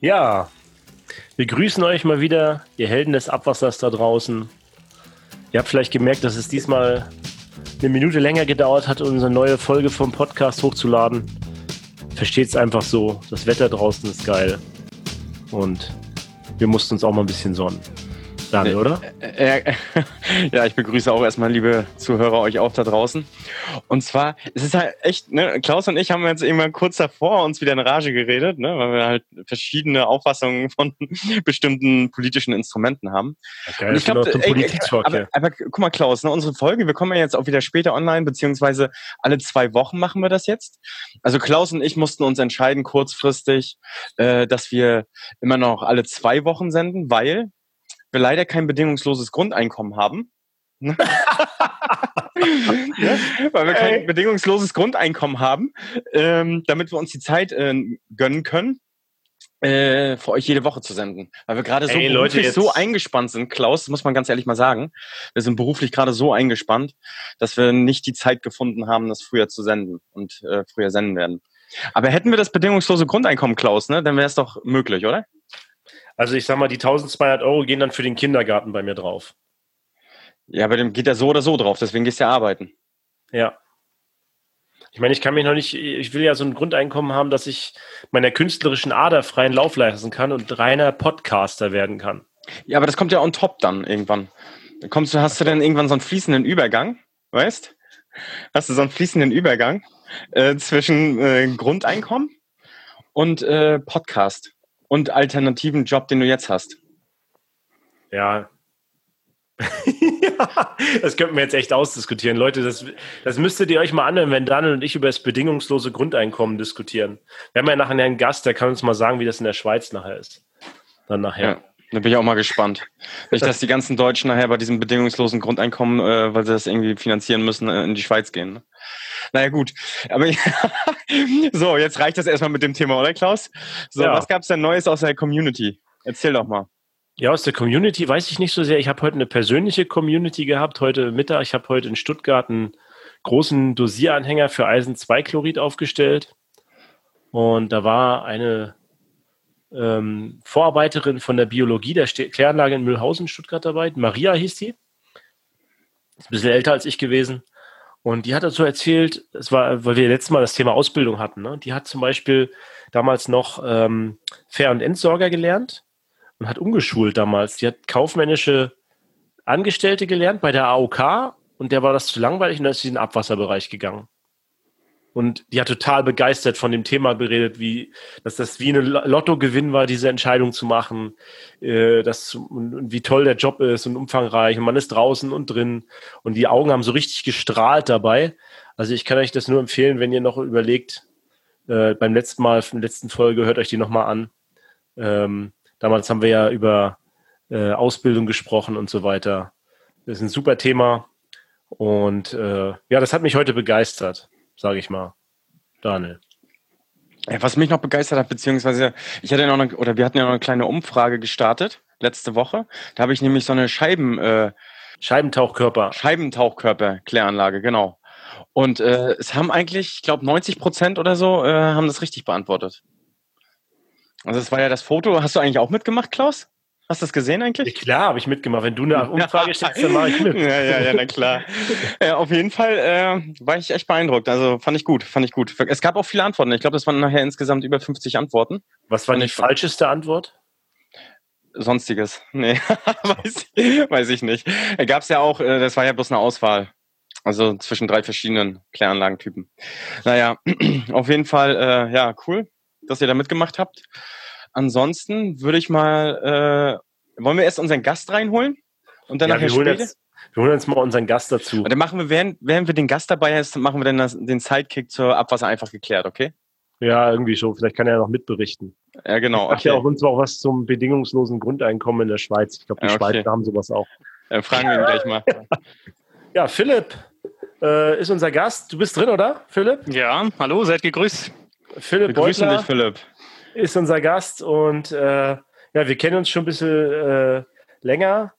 Ja, wir grüßen euch mal wieder, ihr Helden des Abwassers da draußen. Ihr habt vielleicht gemerkt, dass es diesmal eine Minute länger gedauert hat, unsere neue Folge vom Podcast hochzuladen. Versteht's einfach so, das Wetter draußen ist geil und wir mussten uns auch mal ein bisschen sonnen. Daniel, oder? Ja, ich begrüße auch erstmal, liebe Zuhörer, euch auch da draußen. Und zwar, es ist halt echt, ne, Klaus und ich haben jetzt irgendwann kurz davor uns wieder in Rage geredet, ne, weil wir halt verschiedene Auffassungen von bestimmten politischen Instrumenten haben. Geil, Und ich glaube, aber aber guck mal, Klaus, ne, unsere Folge, wir kommen ja jetzt auch wieder später online, beziehungsweise alle 2 Wochen machen wir das jetzt. Also Klaus und ich mussten uns entscheiden, kurzfristig, dass wir immer noch alle 2 Wochen senden, weil wir leider kein bedingungsloses Grundeinkommen haben. Ne? Ja, weil wir kein bedingungsloses Grundeinkommen haben, damit wir uns die Zeit gönnen können, für euch jede Woche zu senden. Weil wir gerade so beruflich so eingespannt sind, Klaus, das muss man ganz ehrlich mal sagen. Wir sind beruflich gerade so eingespannt, dass wir nicht die Zeit gefunden haben, das früher zu senden und früher senden werden. Aber hätten wir das bedingungslose Grundeinkommen, Klaus, ne, dann wäre es doch möglich, oder? Also ich sag mal, die 1.200 Euro gehen dann für den Kindergarten bei mir drauf. Ja, aber dem geht er so oder so drauf, deswegen gehst du ja arbeiten. Ja. Ich meine, ich will ja so ein Grundeinkommen haben, dass ich meiner künstlerischen Ader freien Lauf lassen kann und reiner Podcaster werden kann. Ja, aber das kommt ja on top dann irgendwann. Hast du dann irgendwann so einen fließenden Übergang, weißt? Hast du so einen fließenden Übergang zwischen Grundeinkommen und Podcast und alternativen Job, den du jetzt hast. Ja. Ja, das könnten wir jetzt echt ausdiskutieren. Leute, das müsstet ihr euch mal anhören, wenn Daniel und ich über das bedingungslose Grundeinkommen diskutieren. Wir haben ja nachher einen Gast, der kann uns mal sagen, wie das in der Schweiz nachher ist. Dann nachher. Ja, da bin ich auch mal gespannt. Nicht, dass die ganzen Deutschen nachher bei diesem bedingungslosen Grundeinkommen, weil sie das irgendwie finanzieren müssen, in die Schweiz gehen. Ne? Naja, gut. Aber so, jetzt reicht das erstmal mit dem Thema, oder Klaus? So, ja. Was gab es denn Neues aus der Community? Erzähl doch mal. Ja, aus der Community weiß ich nicht so sehr. Ich habe heute eine persönliche Community gehabt, heute Mittag. Ich habe heute in Stuttgart einen großen Dosieranhänger für Eisen-2-Chlorid aufgestellt. Und da war eine Vorarbeiterin von der Biologie der Kläranlage in Mühlhausen, Stuttgart dabei. Maria hieß die. Ist ein bisschen älter als ich gewesen. Und die hat dazu erzählt, es war, weil wir letztes Mal das Thema Ausbildung hatten, ne? Die hat zum Beispiel damals noch Ver- und Entsorger gelernt. Und hat umgeschult damals. Die hat kaufmännische Angestellte gelernt bei der AOK und der war das zu langweilig und dann ist sie in den Abwasserbereich gegangen. Und die hat total begeistert von dem Thema beredet, dass das wie ein Lottogewinn war, diese Entscheidung zu machen, und wie toll der Job ist und umfangreich und man ist draußen und drin und die Augen haben so richtig gestrahlt dabei. Also ich kann euch das nur empfehlen, wenn ihr noch überlegt, beim letzten Mal, in der letzten Folge, hört euch die nochmal an. Damals haben wir ja über Ausbildung gesprochen und so weiter. Das ist ein super Thema. Und ja, das hat mich heute begeistert, sage ich mal. Daniel. Ja, was mich noch begeistert hat, beziehungsweise wir hatten ja noch eine kleine Umfrage gestartet letzte Woche. Da habe ich nämlich so eine Scheibentauchkörper-Kläranlage, genau. Und es haben eigentlich, ich glaube 90% oder so, haben das richtig beantwortet. Also das war ja das Foto. Hast du eigentlich auch mitgemacht, Klaus? Hast du das gesehen eigentlich? Ja, klar, habe ich mitgemacht. Wenn du eine Umfrage stellst, dann mache ich mit. Ja, na klar. Ja, auf jeden Fall war ich echt beeindruckt. Also fand ich gut. Es gab auch viele Antworten. Ich glaube, das waren nachher insgesamt über 50 Antworten. Was war die falscheste Antwort? Sonstiges. Nee, weiß ich nicht. Gab es ja auch, das war ja bloß eine Auswahl. Also zwischen 3 verschiedenen Kläranlagentypen. Naja, auf jeden Fall, ja, cool, dass ihr da mitgemacht habt. Ansonsten würde ich mal, wollen wir erst unseren Gast reinholen? Und dann nachher wir holen uns mal unseren Gast dazu. Und dann machen wir, während wir den Gast dabei haben, machen wir dann den Sidekick zur Abwasser einfach geklärt, okay? Ja, irgendwie schon. Vielleicht kann er ja noch mitberichten. Ja, genau. Sagt ja auch uns auch was zum bedingungslosen Grundeinkommen in der Schweiz. Ich glaube, die Schweizer haben sowas auch. Fragen wir ihn gleich mal. Ja, Philipp ist unser Gast. Du bist drin, oder, Philipp? Ja, hallo, seid gegrüßt. Philipp Begrüßen dich, Philipp. Ist unser Gast und ja, wir kennen uns schon ein bisschen länger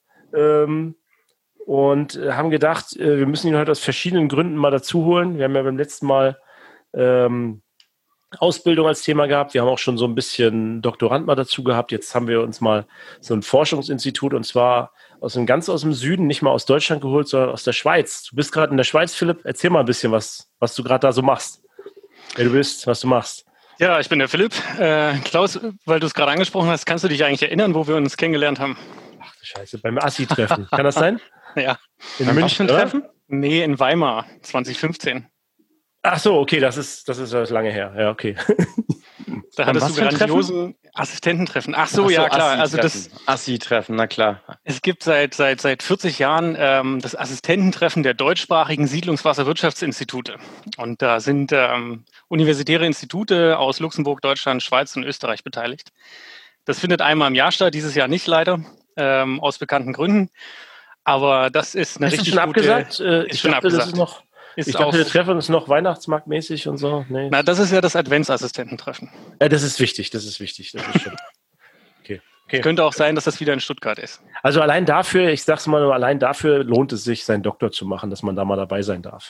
und haben gedacht, wir müssen ihn heute aus verschiedenen Gründen mal dazu holen. Wir haben ja beim letzten Mal Ausbildung als Thema gehabt. Wir haben auch schon so ein bisschen Doktorand mal dazu gehabt. Jetzt haben wir uns mal so ein Forschungsinstitut, und zwar ganz aus dem Süden, nicht mal aus Deutschland geholt, sondern aus der Schweiz. Du bist gerade in der Schweiz, Philipp. Erzähl mal ein bisschen, was du gerade da so machst. Wer du bist, was du machst. Ja, ich bin der Philipp. Klaus, weil du es gerade angesprochen hast, kannst du dich eigentlich erinnern, wo wir uns kennengelernt haben? Ach du Scheiße, beim Assi-Treffen. Kann das sein? Ja. In München-Treffen? Nee, in Weimar, 2015. Ach so, okay, das ist lange her. Ja, okay. Da hattest du grandiosen Assistententreffen. Ach so, ja klar. Also das Assi-Treffen, na klar. Es gibt seit 40 Jahren das Assistententreffen der deutschsprachigen Siedlungswasserwirtschaftsinstitute. Und da sind universitäre Institute aus Luxemburg, Deutschland, Schweiz und Österreich beteiligt. Das findet einmal im Jahr statt, dieses Jahr nicht leider, aus bekannten Gründen. Aber das ist eine richtig gute... Abgesagt? Ich dachte, das ist noch... Ich dachte, der Treffen ist noch weihnachtsmarktmäßig und so. Nee. Na, das ist ja das Adventsassistententreffen. Ja, das ist wichtig. Das ist schon. Okay. Es könnte auch sein, dass das wieder in Stuttgart ist. Also allein dafür, ich sag's mal nur, allein dafür lohnt es sich, seinen Doktor zu machen, dass man da mal dabei sein darf.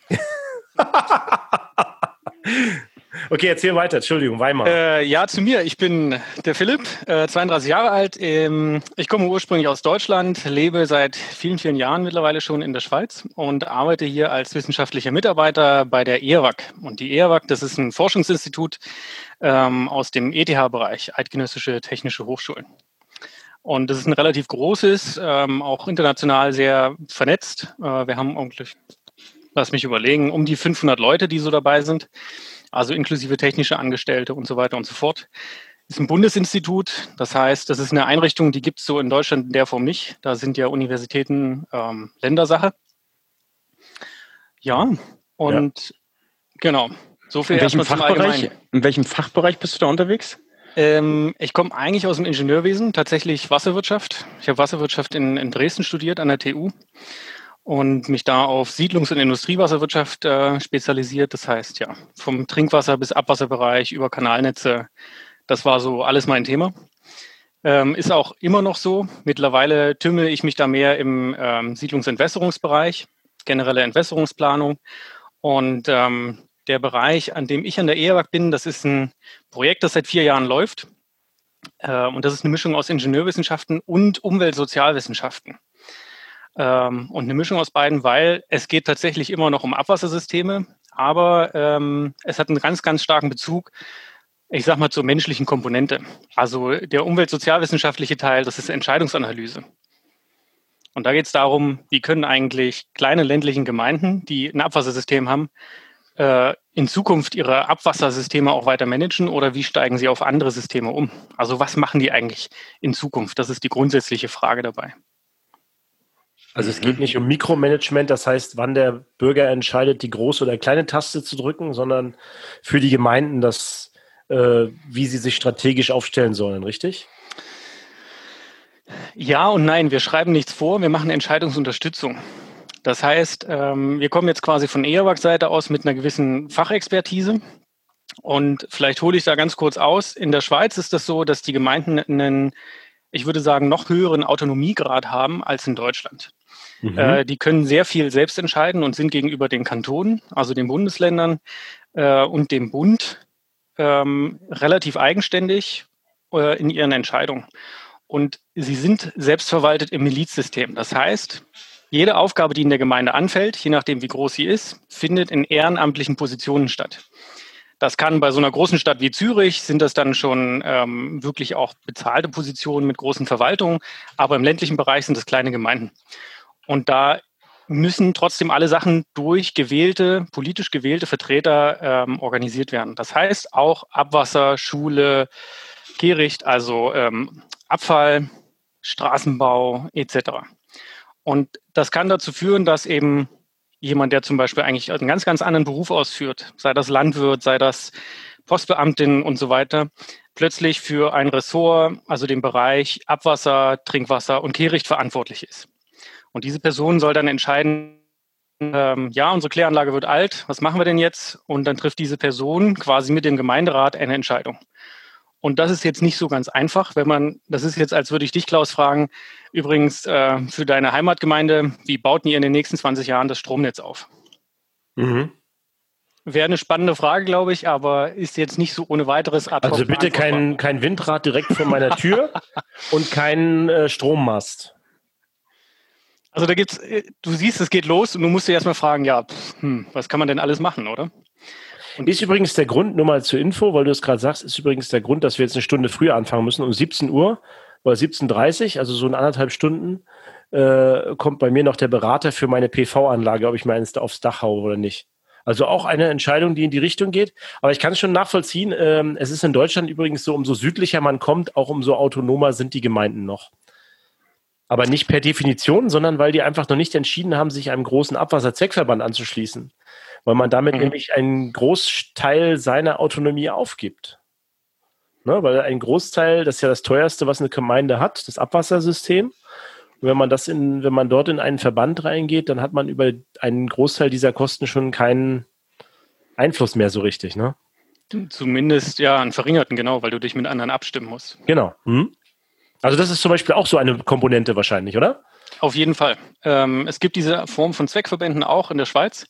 Okay, erzähl weiter. Entschuldigung, Weimar. Ja, zu mir. Ich bin der Philipp, 32 Jahre alt. Ich komme ursprünglich aus Deutschland, lebe seit vielen, vielen Jahren mittlerweile schon in der Schweiz und arbeite hier als wissenschaftlicher Mitarbeiter bei der EAWAG. Und die EAWAG, das ist ein Forschungsinstitut aus dem ETH-Bereich, Eidgenössische Technische Hochschulen. Und das ist ein relativ großes, auch international sehr vernetzt. Wir haben ungefähr, lass mich überlegen, um die 500 Leute, die so dabei sind. Also inklusive technische Angestellte und so weiter und so fort. Ist ein Bundesinstitut, das heißt, das ist eine Einrichtung, die gibt es so in Deutschland in der Form nicht. Da sind ja Universitäten Ländersache. Ja, und genau, so viel erstmal zum Allgemeinen. In welchem Fachbereich bist du da unterwegs? Ich komme eigentlich aus dem Ingenieurwesen, tatsächlich Wasserwirtschaft. Ich habe Wasserwirtschaft in Dresden studiert an der TU. Und mich da auf Siedlungs- und Industriewasserwirtschaft spezialisiert. Das heißt, ja, vom Trinkwasser bis Abwasserbereich über Kanalnetze, das war so alles mein Thema. Ist auch immer noch so. Mittlerweile tümmel ich mich da mehr im Siedlungsentwässerungsbereich, generelle Entwässerungsplanung. Und der Bereich, an dem ich an der EAWAG bin, das ist ein Projekt, das seit 4 Jahren läuft. Und das ist eine Mischung aus Ingenieurwissenschaften und Umweltsozialwissenschaften. Und eine Mischung aus beiden, weil es geht tatsächlich immer noch um Abwassersysteme, aber es hat einen ganz, ganz starken Bezug, ich sag mal, zur menschlichen Komponente. Also der umweltsozialwissenschaftliche Teil, das ist Entscheidungsanalyse. Und da geht es darum, wie können eigentlich kleine ländlichen Gemeinden, die ein Abwassersystem haben, in Zukunft ihre Abwassersysteme auch weiter managen oder wie steigen sie auf andere Systeme um? Also was machen die eigentlich in Zukunft? Das ist die grundsätzliche Frage dabei. Also es geht nicht um Mikromanagement, das heißt, wann der Bürger entscheidet, die große oder kleine Taste zu drücken, sondern für die Gemeinden, wie sie sich strategisch aufstellen sollen, richtig? Ja und nein, wir schreiben nichts vor, wir machen Entscheidungsunterstützung. Das heißt, wir kommen jetzt quasi von EAWAG-Seite aus mit einer gewissen Fachexpertise. Und vielleicht hole ich da ganz kurz aus. In der Schweiz ist das so, dass die Gemeinden einen, ich würde sagen, noch höheren Autonomiegrad haben als in Deutschland. Die können sehr viel selbst entscheiden und sind gegenüber den Kantonen, also den Bundesländern und dem Bund relativ eigenständig in ihren Entscheidungen. Und sie sind selbstverwaltet im Milizsystem. Das heißt, jede Aufgabe, die in der Gemeinde anfällt, je nachdem wie groß sie ist, findet in ehrenamtlichen Positionen statt. Das kann bei so einer großen Stadt wie Zürich, sind das dann schon wirklich auch bezahlte Positionen mit großen Verwaltungen, aber im ländlichen Bereich sind das kleine Gemeinden. Und da müssen trotzdem alle Sachen durch politisch gewählte Vertreter organisiert werden. Das heißt auch Abwasser, Schule, Kehricht, also Abfall, Straßenbau etc. Und das kann dazu führen, dass eben jemand, der zum Beispiel eigentlich einen ganz, ganz anderen Beruf ausführt, sei das Landwirt, sei das Postbeamtin und so weiter, plötzlich für ein Ressort, also den Bereich Abwasser, Trinkwasser und Kehricht verantwortlich ist. Und diese Person soll dann entscheiden, ja, unsere Kläranlage wird alt, was machen wir denn jetzt? Und dann trifft diese Person quasi mit dem Gemeinderat eine Entscheidung. Und das ist jetzt nicht so ganz einfach, das ist jetzt, als würde ich dich, Klaus, fragen, übrigens für deine Heimatgemeinde, wie baut ihr in den nächsten 20 Jahren das Stromnetz auf? Mhm. Wäre eine spannende Frage, glaube ich, aber ist jetzt nicht so ohne weiteres ad hoc. Also bitte kein Windrad direkt vor meiner Tür und kein Strommast. Also da gibt's, du siehst, es geht los und du musst dir erstmal fragen, ja, was kann man denn alles machen, oder? Und ist übrigens der Grund, nur mal zur Info, weil du es gerade sagst, ist übrigens der Grund, dass wir jetzt eine Stunde früher anfangen müssen, um 17 Uhr oder 17:30 Uhr, also so in 1,5 Stunden, kommt bei mir noch der Berater für meine PV-Anlage, ob ich mir eins aufs Dach haue oder nicht. Also auch eine Entscheidung, die in die Richtung geht. Aber ich kann es schon nachvollziehen. Es ist in Deutschland übrigens so, umso südlicher man kommt, auch umso autonomer sind die Gemeinden noch. Aber nicht per Definition, sondern weil die einfach noch nicht entschieden haben, sich einem großen Abwasserzweckverband anzuschließen. Weil man damit nämlich einen Großteil seiner Autonomie aufgibt. Ne? Weil ein Großteil, das ist ja das teuerste, was eine Gemeinde hat, das Abwassersystem. Und wenn man dort in einen Verband reingeht, dann hat man über einen Großteil dieser Kosten schon keinen Einfluss mehr so richtig, ne? Zumindest ja einen verringerten, genau, weil du dich mit anderen abstimmen musst. Genau. Also das ist zum Beispiel auch so eine Komponente wahrscheinlich, oder? Auf jeden Fall. Es gibt diese Form von Zweckverbänden auch in der Schweiz.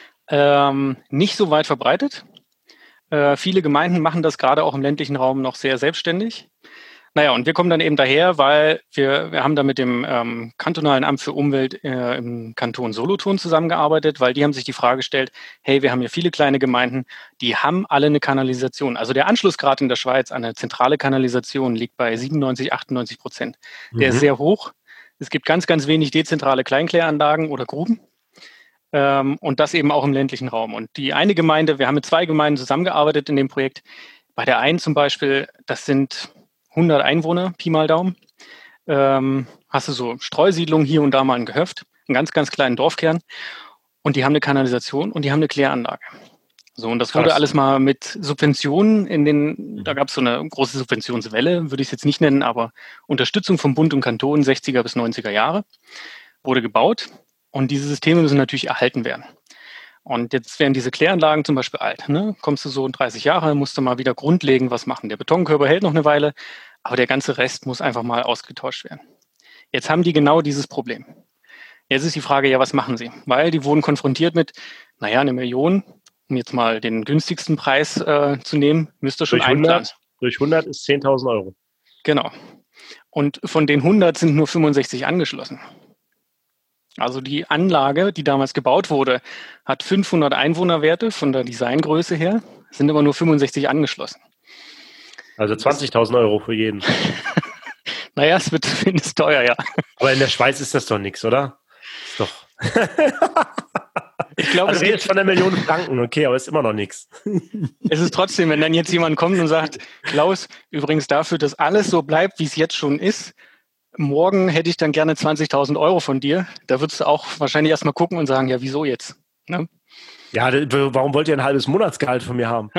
Nicht so weit verbreitet. Viele Gemeinden machen das gerade auch im ländlichen Raum noch sehr selbstständig. Naja, und wir kommen dann eben daher, weil wir haben da mit dem kantonalen Amt für Umwelt im Kanton Solothurn zusammengearbeitet, weil die haben sich die Frage gestellt, hey, wir haben hier viele kleine Gemeinden, die haben alle eine Kanalisation. Also der Anschlussgrad in der Schweiz an eine zentrale Kanalisation liegt bei 97-98%. Der ist sehr hoch. Es gibt ganz, ganz wenig dezentrale Kleinkläranlagen oder Gruben. Und das eben auch im ländlichen Raum. Und die eine Gemeinde, wir haben mit 2 Gemeinden zusammengearbeitet in dem Projekt. Bei der einen zum Beispiel, das sind 100 Einwohner, Pi mal Daumen, hast du so Streusiedlungen hier und da mal ein Gehöft, einen ganz, ganz kleinen Dorfkern und die haben eine Kanalisation und die haben eine Kläranlage. So, und das wurde alles mal mit Subventionen da gab es so eine große Subventionswelle, würde ich es jetzt nicht nennen, aber Unterstützung vom Bund und Kanton 60er bis 90er Jahre wurde gebaut und diese Systeme müssen natürlich erhalten werden. Und jetzt werden diese Kläranlagen zum Beispiel alt. Ne? Kommst du so in 30 Jahre, musst du mal wieder grundlegend was machen. Der Betonkörper hält noch eine Weile, aber der ganze Rest muss einfach mal ausgetauscht werden. Jetzt haben die genau dieses Problem. Jetzt ist die Frage, ja, was machen sie? Weil die wurden konfrontiert mit, 1 Million, um jetzt mal den günstigsten Preis zu nehmen, müsst ihr schon einplanen. Durch 100 ist 10.000 Euro. Genau. Und von den 100 sind nur 65 angeschlossen. Also die Anlage, die damals gebaut wurde, hat 500 Einwohnerwerte von der Designgröße her, sind aber nur 65 angeschlossen. Also 20.000 Euro für jeden. Naja, es wird zumindest teuer, ja. Aber in der Schweiz ist das doch nichts, oder? Ist doch. Ich glaube, also es geht von 1 Million Franken, okay, aber ist immer noch nichts. Es ist trotzdem, wenn dann jetzt jemand kommt und sagt, Klaus, übrigens dafür, dass alles so bleibt, wie es jetzt schon ist, morgen hätte ich dann gerne 20.000 Euro von dir. Da würdest du auch wahrscheinlich erstmal gucken und sagen, ja, wieso jetzt? Ne? Ja, warum wollt ihr ein halbes Monatsgehalt von mir haben?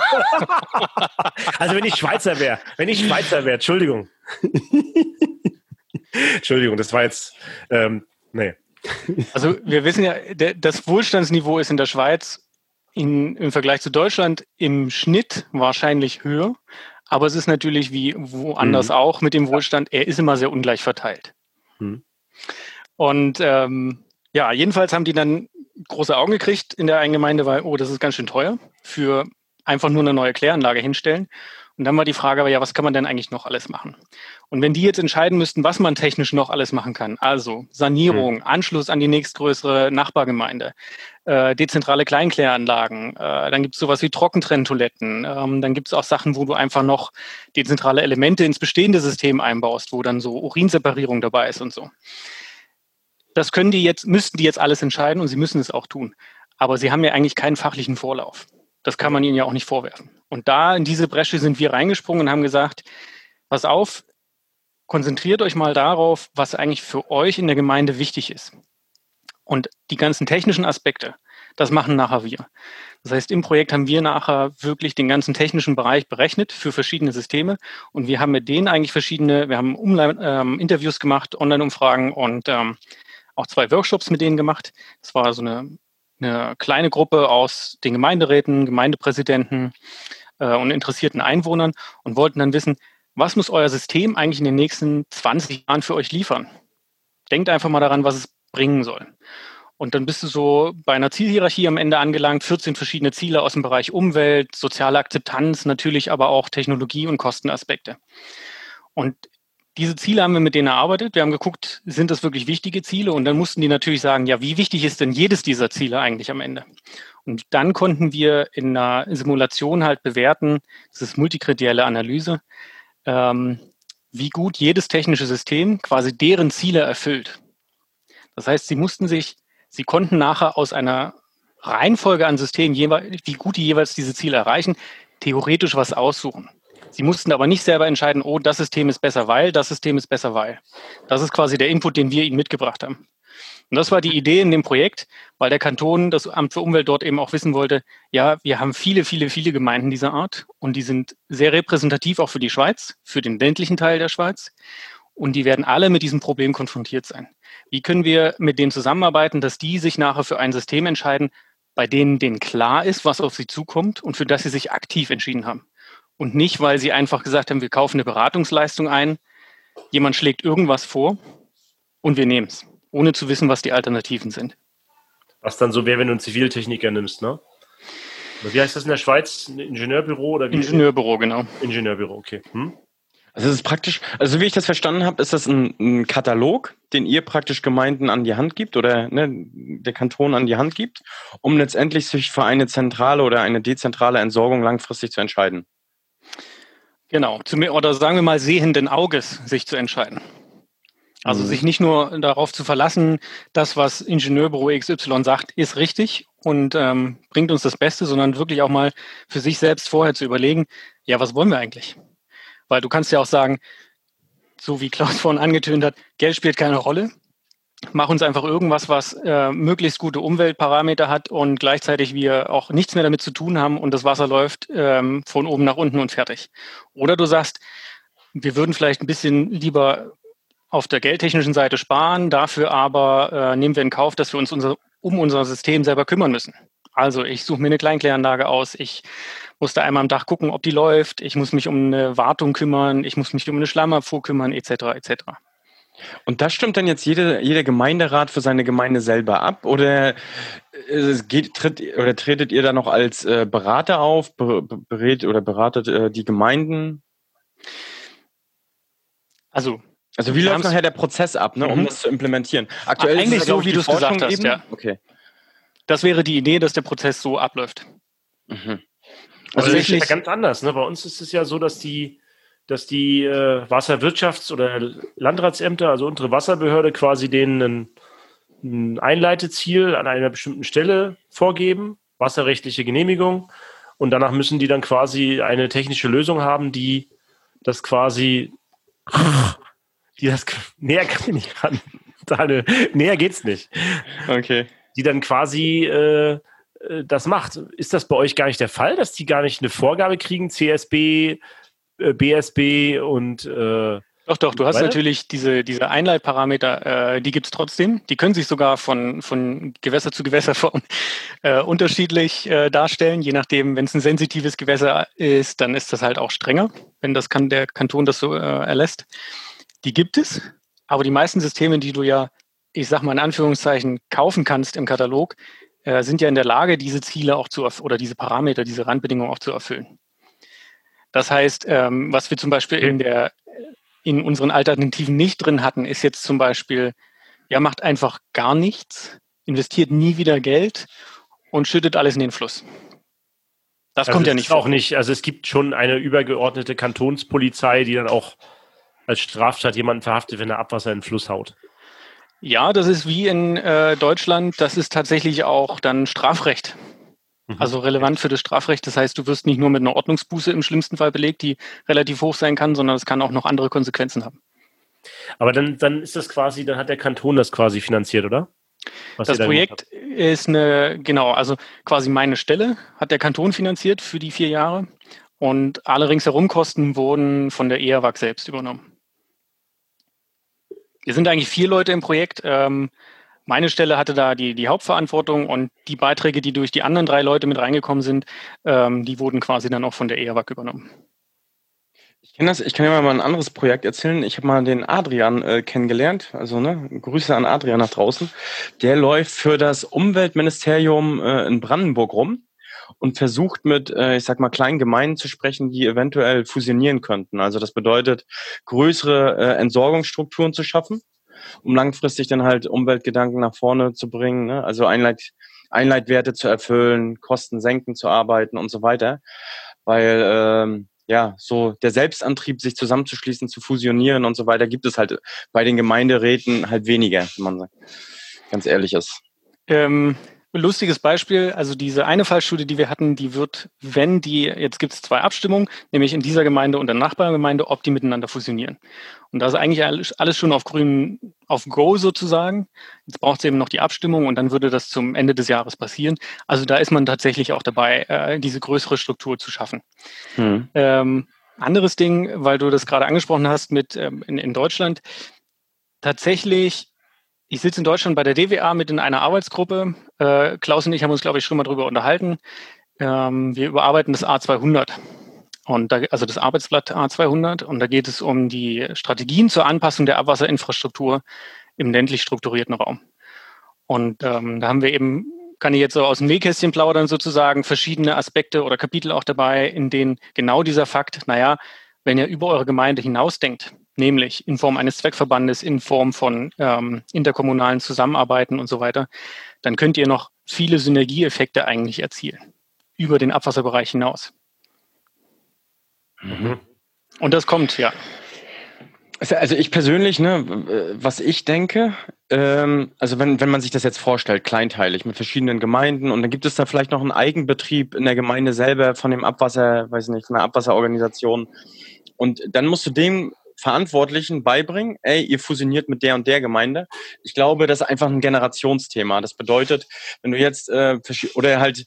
Also wenn ich Schweizer wäre, Entschuldigung. Entschuldigung, das war jetzt, nee. Also wir wissen ja, das Wohlstandsniveau ist in der Schweiz im Vergleich zu Deutschland im Schnitt wahrscheinlich höher. Aber es ist natürlich wie woanders auch mit dem Wohlstand, er ist immer sehr ungleich verteilt. Und jedenfalls haben die dann große Augen gekriegt in der einen Gemeinde, weil, das ist ganz schön teuer, für einfach nur eine neue Kläranlage hinstellen. Und dann war die Frage, aber ja, was kann man denn eigentlich noch alles machen? Und wenn die jetzt entscheiden müssten, was man technisch noch alles machen kann, also Sanierung, Anschluss an die nächstgrößere Nachbargemeinde, dezentrale Kleinkläranlagen, dann gibt es sowas wie Trockentrenntoiletten, dann gibt es auch Sachen, wo du einfach noch dezentrale Elemente ins bestehende System einbaust, wo dann so Urinseparierung dabei ist und so. Das müssten die jetzt alles entscheiden und sie müssen es auch tun. Aber sie haben ja eigentlich keinen fachlichen Vorlauf. Das kann man ihnen ja auch nicht vorwerfen. Und da in diese Bresche sind wir reingesprungen und haben gesagt, pass auf, konzentriert euch mal darauf, was eigentlich für euch in der Gemeinde wichtig ist. Und die ganzen technischen Aspekte, das machen nachher wir. Das heißt, im Projekt haben wir nachher wirklich den ganzen technischen Bereich berechnet für verschiedene Systeme. Und wir haben mit denen eigentlich wir haben Interviews gemacht, Online-Umfragen und auch 2 Workshops mit denen gemacht. Das war so eine kleine Gruppe aus den Gemeinderäten, Gemeindepräsidenten und interessierten Einwohnern und wollten dann wissen, was muss euer System eigentlich in den nächsten 20 Jahren für euch liefern? Denkt einfach mal daran, was es bringen soll. Und dann bist du so bei einer Zielhierarchie am Ende angelangt, 14 verschiedene Ziele aus dem Bereich Umwelt, soziale Akzeptanz, natürlich aber auch Technologie- und Kostenaspekte. Und diese Ziele haben wir mit denen erarbeitet. Wir haben geguckt, sind das wirklich wichtige Ziele? Und dann mussten die natürlich sagen, ja, wie wichtig ist denn jedes dieser Ziele eigentlich am Ende? Und dann konnten wir in einer Simulation halt bewerten, das ist multikriterielle Analyse, wie gut jedes technische System quasi deren Ziele erfüllt. Das heißt, sie konnten nachher aus einer Reihenfolge an Systemen, wie gut die jeweils diese Ziele erreichen, theoretisch was aussuchen. Sie mussten aber nicht selber entscheiden, oh, das System ist besser, weil, das System ist besser, weil. Das ist quasi der Input, den wir ihnen mitgebracht haben. Und das war die Idee in dem Projekt, weil der Kanton, das Amt für Umwelt dort eben auch wissen wollte, ja, wir haben viele, viele, viele Gemeinden dieser Art und die sind sehr repräsentativ auch für die Schweiz, für den ländlichen Teil der Schweiz. Und die werden alle mit diesem Problem konfrontiert sein. Wie können wir mit denen zusammenarbeiten, dass die sich nachher für ein System entscheiden, bei denen klar ist, was auf sie zukommt und für das sie sich aktiv entschieden haben? Und nicht, weil sie einfach gesagt haben, wir kaufen eine Beratungsleistung ein, jemand schlägt irgendwas vor und wir nehmen es, ohne zu wissen, was die Alternativen sind. Was dann so wäre, wenn du einen Ziviltechniker nimmst, ne? Wie heißt das in der Schweiz? Ein Ingenieurbüro oder wie? Ingenieurbüro, genau. Ingenieurbüro, okay. Also es ist praktisch, also wie ich das verstanden habe, ist das ein Katalog, den ihr praktisch Gemeinden an die Hand gibt oder der Kanton an die Hand gibt, um letztendlich sich für eine zentrale oder eine dezentrale Entsorgung langfristig zu entscheiden. Genau, oder sagen wir mal sehenden Auges sich zu entscheiden. Also sich nicht nur darauf zu verlassen, das, was Ingenieurbüro XY sagt, ist richtig und bringt uns das Beste, sondern wirklich auch mal für sich selbst vorher zu überlegen, ja, was wollen wir eigentlich? Weil du kannst ja auch sagen, so wie Klaus vorhin angetönt hat, Geld spielt keine Rolle. Mach uns einfach irgendwas, was möglichst gute Umweltparameter hat und gleichzeitig wir auch nichts mehr damit zu tun haben und das Wasser läuft von oben nach unten und fertig. Oder du sagst, wir würden vielleicht ein bisschen lieber auf der geldtechnischen Seite sparen, dafür aber nehmen wir in Kauf, dass wir uns um unser System selber kümmern müssen. Also ich suche mir eine Kleinkläranlage aus, ich muss da einmal am Tag gucken, ob die läuft, ich muss mich um eine Wartung kümmern, ich muss mich um eine Schlammabfuhr kümmern, etc. etc. Und das stimmt dann jetzt jeder Gemeinderat für seine Gemeinde selber ab? Oder tretet ihr da noch als Berater auf, beratet die Gemeinden? Also wie läuft nachher der Prozess ab, um das zu implementieren? Aktuell eigentlich ist es so, wie du es gesagt hast, eben? Ja. Okay. Das wäre die Idee, dass der Prozess so abläuft. Also das ist ja ganz anders. Ne? Bei uns ist es ja so, dass die Wasserwirtschafts- oder Landratsämter, also unsere Wasserbehörde, quasi denen ein Einleiteziel an einer bestimmten Stelle vorgeben, wasserrechtliche Genehmigung, und danach müssen die dann quasi eine technische Lösung haben, die das quasi näher kann ich nicht ran. Näher geht's nicht. Okay. Die dann quasi das macht. Ist das bei euch gar nicht der Fall, dass die gar nicht eine Vorgabe kriegen, CSB, BSB und Doch, du hast natürlich diese Einleitparameter, die gibt es trotzdem. Die können sich sogar von Gewässer zu Gewässerform unterschiedlich darstellen. Je nachdem, wenn es ein sensitives Gewässer ist, dann ist das halt auch strenger, wenn der Kanton das so erlässt. Die gibt es, aber die meisten Systeme, die du ja, ich sag mal in Anführungszeichen, kaufen kannst im Katalog, sind ja in der Lage, diese Ziele auch oder diese Parameter, diese Randbedingungen auch zu erfüllen. Das heißt, was wir zum Beispiel in unseren Alternativen nicht drin hatten, ist jetzt zum Beispiel, ja, macht einfach gar nichts, investiert nie wieder Geld und schüttet alles in den Fluss. Das kommt ja nicht vor. Auch nicht. Also es gibt schon eine übergeordnete Kantonspolizei, die dann auch als Straftat jemanden verhaftet, wenn er Abwasser in den Fluss haut. Ja, das ist wie in Deutschland, das ist tatsächlich auch dann Strafrecht. Also relevant für das Strafrecht. Das heißt, du wirst nicht nur mit einer Ordnungsbuße im schlimmsten Fall belegt, die relativ hoch sein kann, sondern es kann auch noch andere Konsequenzen haben. Aber dann ist das quasi, dann hat der Kanton das quasi finanziert, oder? Das Projekt ist also quasi meine Stelle hat der Kanton finanziert für die 4 Jahre und alle ringsherum Kosten wurden von der EAWAG selbst übernommen. Wir sind eigentlich 4 Leute im Projekt. Meine Stelle hatte da die Hauptverantwortung und die Beiträge, die durch die anderen 3 Leute mit reingekommen sind, die wurden quasi dann auch von der EAWAG übernommen. Ich kann ja mal ein anderes Projekt erzählen. Ich habe mal den Adrian kennengelernt. Also, Grüße an Adrian nach draußen. Der läuft für das Umweltministerium in Brandenburg rum und versucht mit, ich sag mal, kleinen Gemeinden zu sprechen, die eventuell fusionieren könnten. Also das bedeutet, größere Entsorgungsstrukturen zu schaffen, um langfristig dann halt Umweltgedanken nach vorne zu bringen, ne? Also Einleitwerte zu erfüllen, Kosten senken zu arbeiten und so weiter. Weil ja, so der Selbstantrieb, sich zusammenzuschließen, zu fusionieren und so weiter, gibt es halt bei den Gemeinderäten halt weniger, wenn man ganz ehrlich ist. Lustiges Beispiel, also diese eine Fallstudie, die wir hatten, die wird, jetzt gibt es 2 Abstimmungen, nämlich in dieser Gemeinde und der Nachbargemeinde, ob die miteinander fusionieren. Und da ist eigentlich alles schon auf Go sozusagen. Jetzt braucht es eben noch die Abstimmung und dann würde das zum Ende des Jahres passieren. Also da ist man tatsächlich auch dabei, diese größere Struktur zu schaffen. Anderes Ding, weil du das gerade angesprochen hast mit in Deutschland, tatsächlich. Ich sitze in Deutschland bei der DWA mit in einer Arbeitsgruppe. Klaus und ich haben uns, glaube ich, schon mal drüber unterhalten. Wir überarbeiten das A200 also das Arbeitsblatt A200. Und da geht es um die Strategien zur Anpassung der Abwasserinfrastruktur im ländlich strukturierten Raum. Und da haben wir eben, kann ich jetzt so aus dem Nähkästchen plaudern sozusagen, verschiedene Aspekte oder Kapitel auch dabei, in denen genau dieser Fakt, wenn ihr über eure Gemeinde hinausdenkt, nämlich in Form eines Zweckverbandes, in Form von interkommunalen Zusammenarbeiten und so weiter, dann könnt ihr noch viele Synergieeffekte eigentlich erzielen, über den Abwasserbereich hinaus. Mhm. Und das kommt, ja. Also ich persönlich, was ich denke, also wenn man sich das jetzt vorstellt, kleinteilig mit verschiedenen Gemeinden und dann gibt es da vielleicht noch einen Eigenbetrieb in der Gemeinde selber von dem Abwasser, von der Abwasserorganisation und dann musst du dem Verantwortlichen beibringen, ihr fusioniert mit der und der Gemeinde. Ich glaube, das ist einfach ein Generationsthema. Das bedeutet, wenn du jetzt oder halt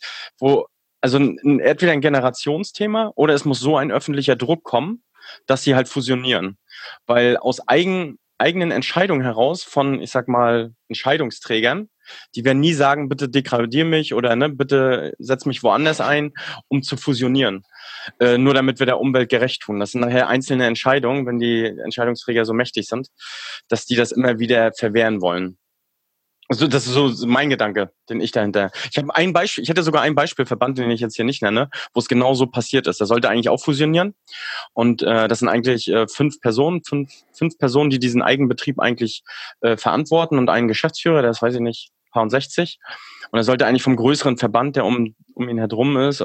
entweder ein Generationsthema oder es muss so ein öffentlicher Druck kommen, dass sie halt fusionieren. Weil aus eigenen Entscheidungen heraus von, ich sag mal, Entscheidungsträgern, die werden nie sagen, bitte degradier mich oder bitte setz mich woanders ein, um zu fusionieren. Nur damit wir der Umwelt gerecht tun. Das sind nachher einzelne Entscheidungen, wenn die Entscheidungsträger so mächtig sind, dass die das immer wieder verwehren wollen. Also das ist so mein Gedanke, den ich dahinter. Ich hätte sogar einen Beispielverband, den ich jetzt hier nicht nenne, wo es genau so passiert ist. Der sollte eigentlich auch fusionieren. Und das sind eigentlich 5 Personen, fünf Personen, die diesen Eigenbetrieb eigentlich verantworten und einen Geschäftsführer, der ist, weiß ich nicht, paar und 60. Und er sollte eigentlich vom größeren Verband, der um ihn herum ist,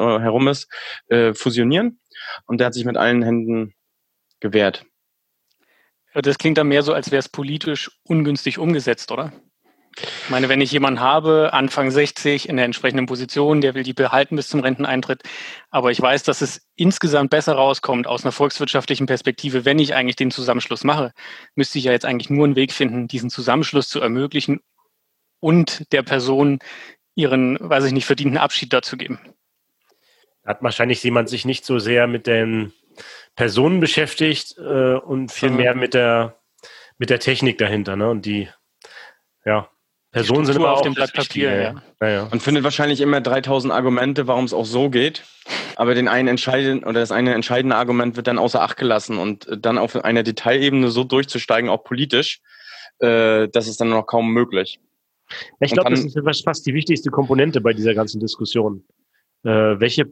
fusionieren. Und der hat sich mit allen Händen gewehrt. Das klingt dann mehr so, als wäre es politisch ungünstig umgesetzt, oder? Ich meine, wenn ich jemanden habe, Anfang 60, in der entsprechenden Position, der will die behalten bis zum Renteneintritt, aber ich weiß, dass es insgesamt besser rauskommt aus einer volkswirtschaftlichen Perspektive, wenn ich eigentlich den Zusammenschluss mache, müsste ich ja jetzt eigentlich nur einen Weg finden, diesen Zusammenschluss zu ermöglichen und der Person ihren, weiß ich nicht, verdienten Abschied dazu geben. Hat wahrscheinlich jemand sich nicht so sehr mit den Personen beschäftigt und viel mehr mit der Technik dahinter, ne? Und die, Personen sind immer auf dem Blatt Papier, ja. Man findet wahrscheinlich immer 3000 Argumente, warum es auch so geht. Aber das eine entscheidende Argument wird dann außer Acht gelassen und dann auf einer Detailebene so durchzusteigen, auch politisch, das ist dann noch kaum möglich. Ich glaube, das ist fast die wichtigste Komponente bei dieser ganzen Diskussion. Welche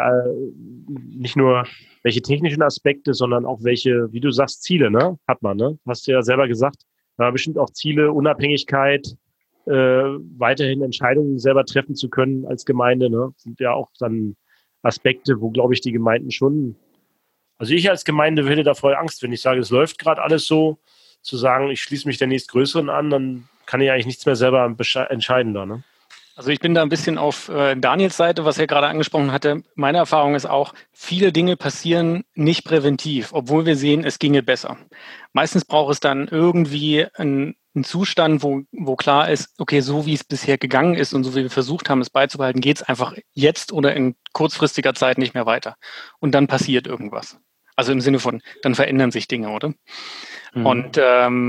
nicht nur welche technischen Aspekte, sondern auch welche, wie du sagst, Ziele, ne? Hat man, ne? Hast du ja selber gesagt, bestimmt auch Ziele, Unabhängigkeit, weiterhin Entscheidungen selber treffen zu können als Gemeinde, ne? Sind ja auch dann Aspekte, wo, glaube ich, die Gemeinden schon, also ich als Gemeinde hätte da voll Angst, wenn ich sage, es läuft gerade alles so, zu sagen, ich schließe mich der nächstgrößeren an, dann kann ich eigentlich nichts mehr selber entscheiden da, ne? Also ich bin da ein bisschen auf Daniels Seite, was er gerade angesprochen hatte. Meine Erfahrung ist auch, viele Dinge passieren nicht präventiv, obwohl wir sehen, es ginge besser. Meistens braucht es dann irgendwie einen Zustand, wo klar ist, okay, so wie es bisher gegangen ist und so wie wir versucht haben, es beizubehalten, geht es einfach jetzt oder in kurzfristiger Zeit nicht mehr weiter. Und dann passiert irgendwas. Also im Sinne von, dann verändern sich Dinge, oder? Mhm. Und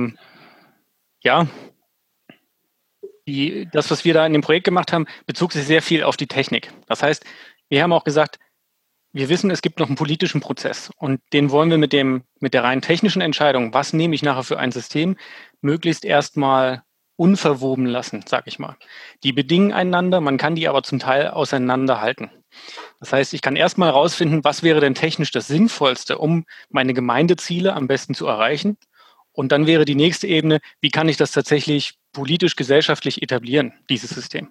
das, was wir da in dem Projekt gemacht haben, bezog sich sehr viel auf die Technik. Das heißt, wir haben auch gesagt, wir wissen, es gibt noch einen politischen Prozess und den wollen wir mit der rein technischen Entscheidung, was nehme ich nachher für ein System, möglichst erstmal unverwoben lassen, sag ich mal. Die bedingen einander, man kann die aber zum Teil auseinanderhalten. Das heißt, ich kann erstmal herausfinden, was wäre denn technisch das Sinnvollste, um meine Gemeindeziele am besten zu erreichen. Und dann wäre die nächste Ebene, wie kann ich das tatsächlich politisch, gesellschaftlich etablieren, dieses System.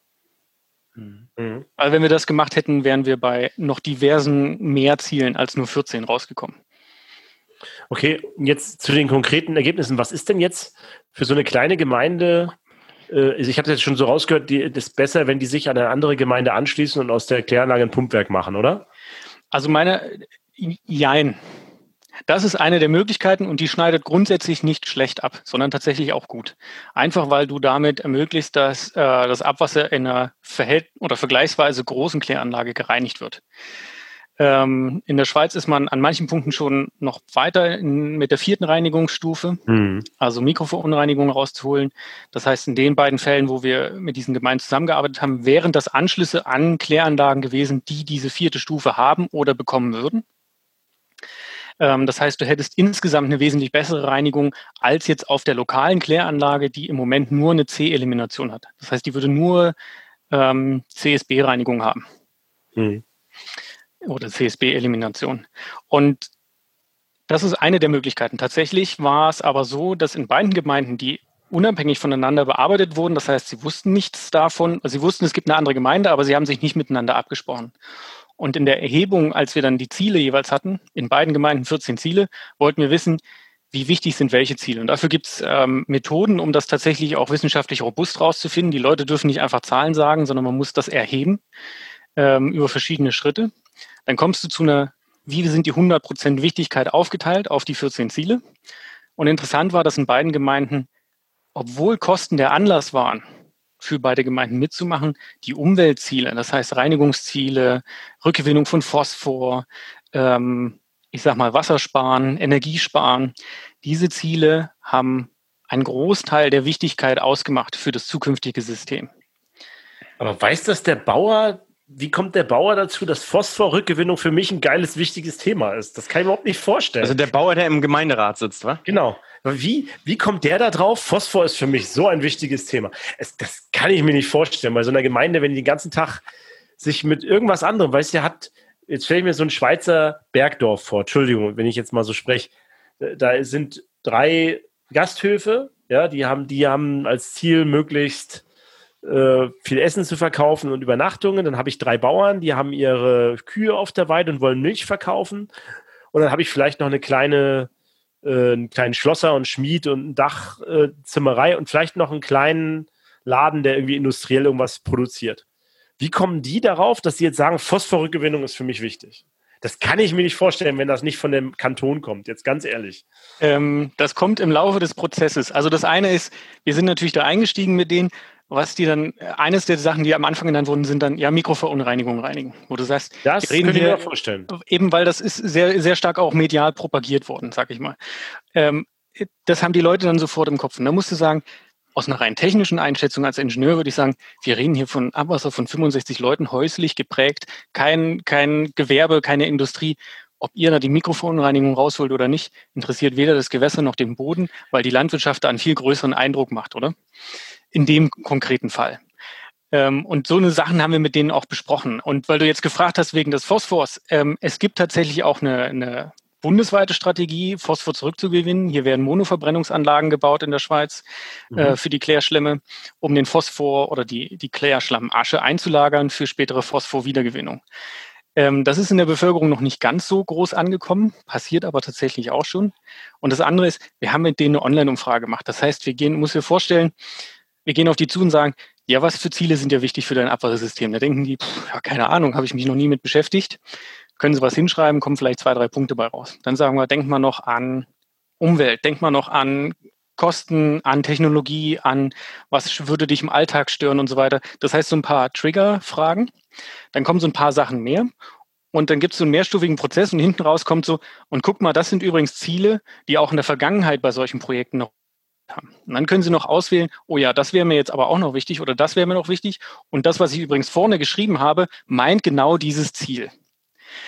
Mhm. Weil wenn wir das gemacht hätten, wären wir bei noch diversen mehr Zielen als nur 14 rausgekommen. Okay, jetzt zu den konkreten Ergebnissen. Was ist denn jetzt für so eine kleine Gemeinde, ich habe das jetzt schon so rausgehört, das ist besser, wenn die sich an eine andere Gemeinde anschließen und aus der Kläranlage ein Pumpwerk machen, oder? Also jein. Das ist eine der Möglichkeiten und die schneidet grundsätzlich nicht schlecht ab, sondern tatsächlich auch gut. Einfach weil du damit ermöglicht, dass das Abwasser in einer vergleichsweise großen Kläranlage gereinigt wird. In der Schweiz ist man an manchen Punkten schon noch weiter mit der 4. Reinigungsstufe, also Mikroverunreinigungen rauszuholen. Das heißt, in den beiden Fällen, wo wir mit diesen Gemeinden zusammengearbeitet haben, wären das Anschlüsse an Kläranlagen gewesen, die diese 4. Stufe haben oder bekommen würden. Das heißt, du hättest insgesamt eine wesentlich bessere Reinigung als jetzt auf der lokalen Kläranlage, die im Moment nur eine C-Elimination hat. Das heißt, die würde nur CSB-Reinigung haben. Oder CSB-Elimination. Und das ist eine der Möglichkeiten. Tatsächlich war es aber so, dass in beiden Gemeinden, die unabhängig voneinander bearbeitet wurden, das heißt, sie wussten nichts davon, also sie wussten, es gibt eine andere Gemeinde, aber sie haben sich nicht miteinander abgesprochen. Und in der Erhebung, als wir dann die Ziele jeweils hatten, in beiden Gemeinden 14 Ziele, wollten wir wissen, wie wichtig sind welche Ziele. Und dafür gibt es Methoden, um das tatsächlich auch wissenschaftlich robust rauszufinden. Die Leute dürfen nicht einfach Zahlen sagen, sondern man muss das erheben über verschiedene Schritte. Dann kommst du zu wie sind die 100% Wichtigkeit aufgeteilt auf die 14 Ziele. Und interessant war, dass in beiden Gemeinden, obwohl Kosten der Anlass waren, für beide Gemeinden mitzumachen, die Umweltziele, das heißt Reinigungsziele, Rückgewinnung von Phosphor, Wassersparen, Energiesparen, diese Ziele haben einen Großteil der Wichtigkeit ausgemacht für das zukünftige System. Aber weiß das der Bauer? Wie kommt der Bauer dazu, dass Phosphorrückgewinnung für mich ein geiles, wichtiges Thema ist? Das kann ich mir überhaupt nicht vorstellen. Also der Bauer, der im Gemeinderat sitzt, wa? Genau. Wie kommt der da drauf? Phosphor ist für mich so ein wichtiges Thema. Das kann ich mir nicht vorstellen. Bei so einer Gemeinde, wenn die den ganzen Tag sich mit irgendwas anderem, weißt du, jetzt stelle ich mir so ein Schweizer Bergdorf vor. Entschuldigung, wenn ich jetzt mal so spreche. Da sind 3 Gasthöfe, ja, die haben als Ziel möglichst viel Essen zu verkaufen und Übernachtungen. Dann habe ich 3 Bauern, die haben ihre Kühe auf der Weide und wollen Milch verkaufen. Und dann habe ich vielleicht noch einen kleinen Schlosser und Schmied und ein Dachzimmerei und vielleicht noch einen kleinen Laden, der irgendwie industriell irgendwas produziert. Wie kommen die darauf, dass sie jetzt sagen, Phosphorrückgewinnung ist für mich wichtig? Das kann ich mir nicht vorstellen, wenn das nicht von dem Kanton kommt, jetzt ganz ehrlich. Das kommt im Laufe des Prozesses. Also das eine ist, wir sind natürlich da eingestiegen mit denen, eines der Sachen, die am Anfang genannt wurden, sind dann Mikroverunreinigungen reinigen. Wo du sagst, das können wir mir vorstellen. Eben weil das ist sehr, sehr stark auch medial propagiert worden, sag ich mal. Das haben die Leute dann sofort im Kopf. Und da musst du sagen, aus einer rein technischen Einschätzung als Ingenieur würde ich sagen, wir reden hier von Abwasser von 65 Leuten, häuslich geprägt, kein Gewerbe, keine Industrie. Ob ihr da die Mikroverunreinigung rausholt oder nicht, interessiert weder das Gewässer noch den Boden, weil die Landwirtschaft da einen viel größeren Eindruck macht, oder? In dem konkreten Fall. Und so eine Sachen haben wir mit denen auch besprochen. Und weil du jetzt gefragt hast wegen des Phosphors, es gibt tatsächlich auch eine bundesweite Strategie, Phosphor zurückzugewinnen. Hier werden Monoverbrennungsanlagen gebaut in der Schweiz für die Klärschlämme, um den Phosphor oder die Klärschlammasche einzulagern für spätere Phosphorwiedergewinnung. Das ist in der Bevölkerung noch nicht ganz so groß angekommen, passiert aber tatsächlich auch schon. Und das andere ist, wir haben mit denen eine Online-Umfrage gemacht. Das heißt, muss dir vorstellen, wir gehen auf die zu und sagen, ja, was für Ziele sind ja wichtig für dein Abwassersystem? Da denken die, keine Ahnung, habe ich mich noch nie mit beschäftigt. Können sie was hinschreiben, kommen vielleicht 2, 3 Punkte bei raus. Dann sagen wir, denkt mal noch an Umwelt, denkt mal noch an Kosten, an Technologie, an was würde dich im Alltag stören und so weiter. Das heißt, so ein paar Trigger-Fragen. Dann kommen so ein paar Sachen mehr. Und dann gibt es so einen mehrstufigen Prozess und hinten raus kommt so, und guck mal, das sind übrigens Ziele, die auch in der Vergangenheit bei solchen Projekten noch haben. Und dann können Sie noch auswählen, oh ja, das wäre mir jetzt aber auch noch wichtig oder das wäre mir noch wichtig. Und das, was ich übrigens vorne geschrieben habe, meint genau dieses Ziel.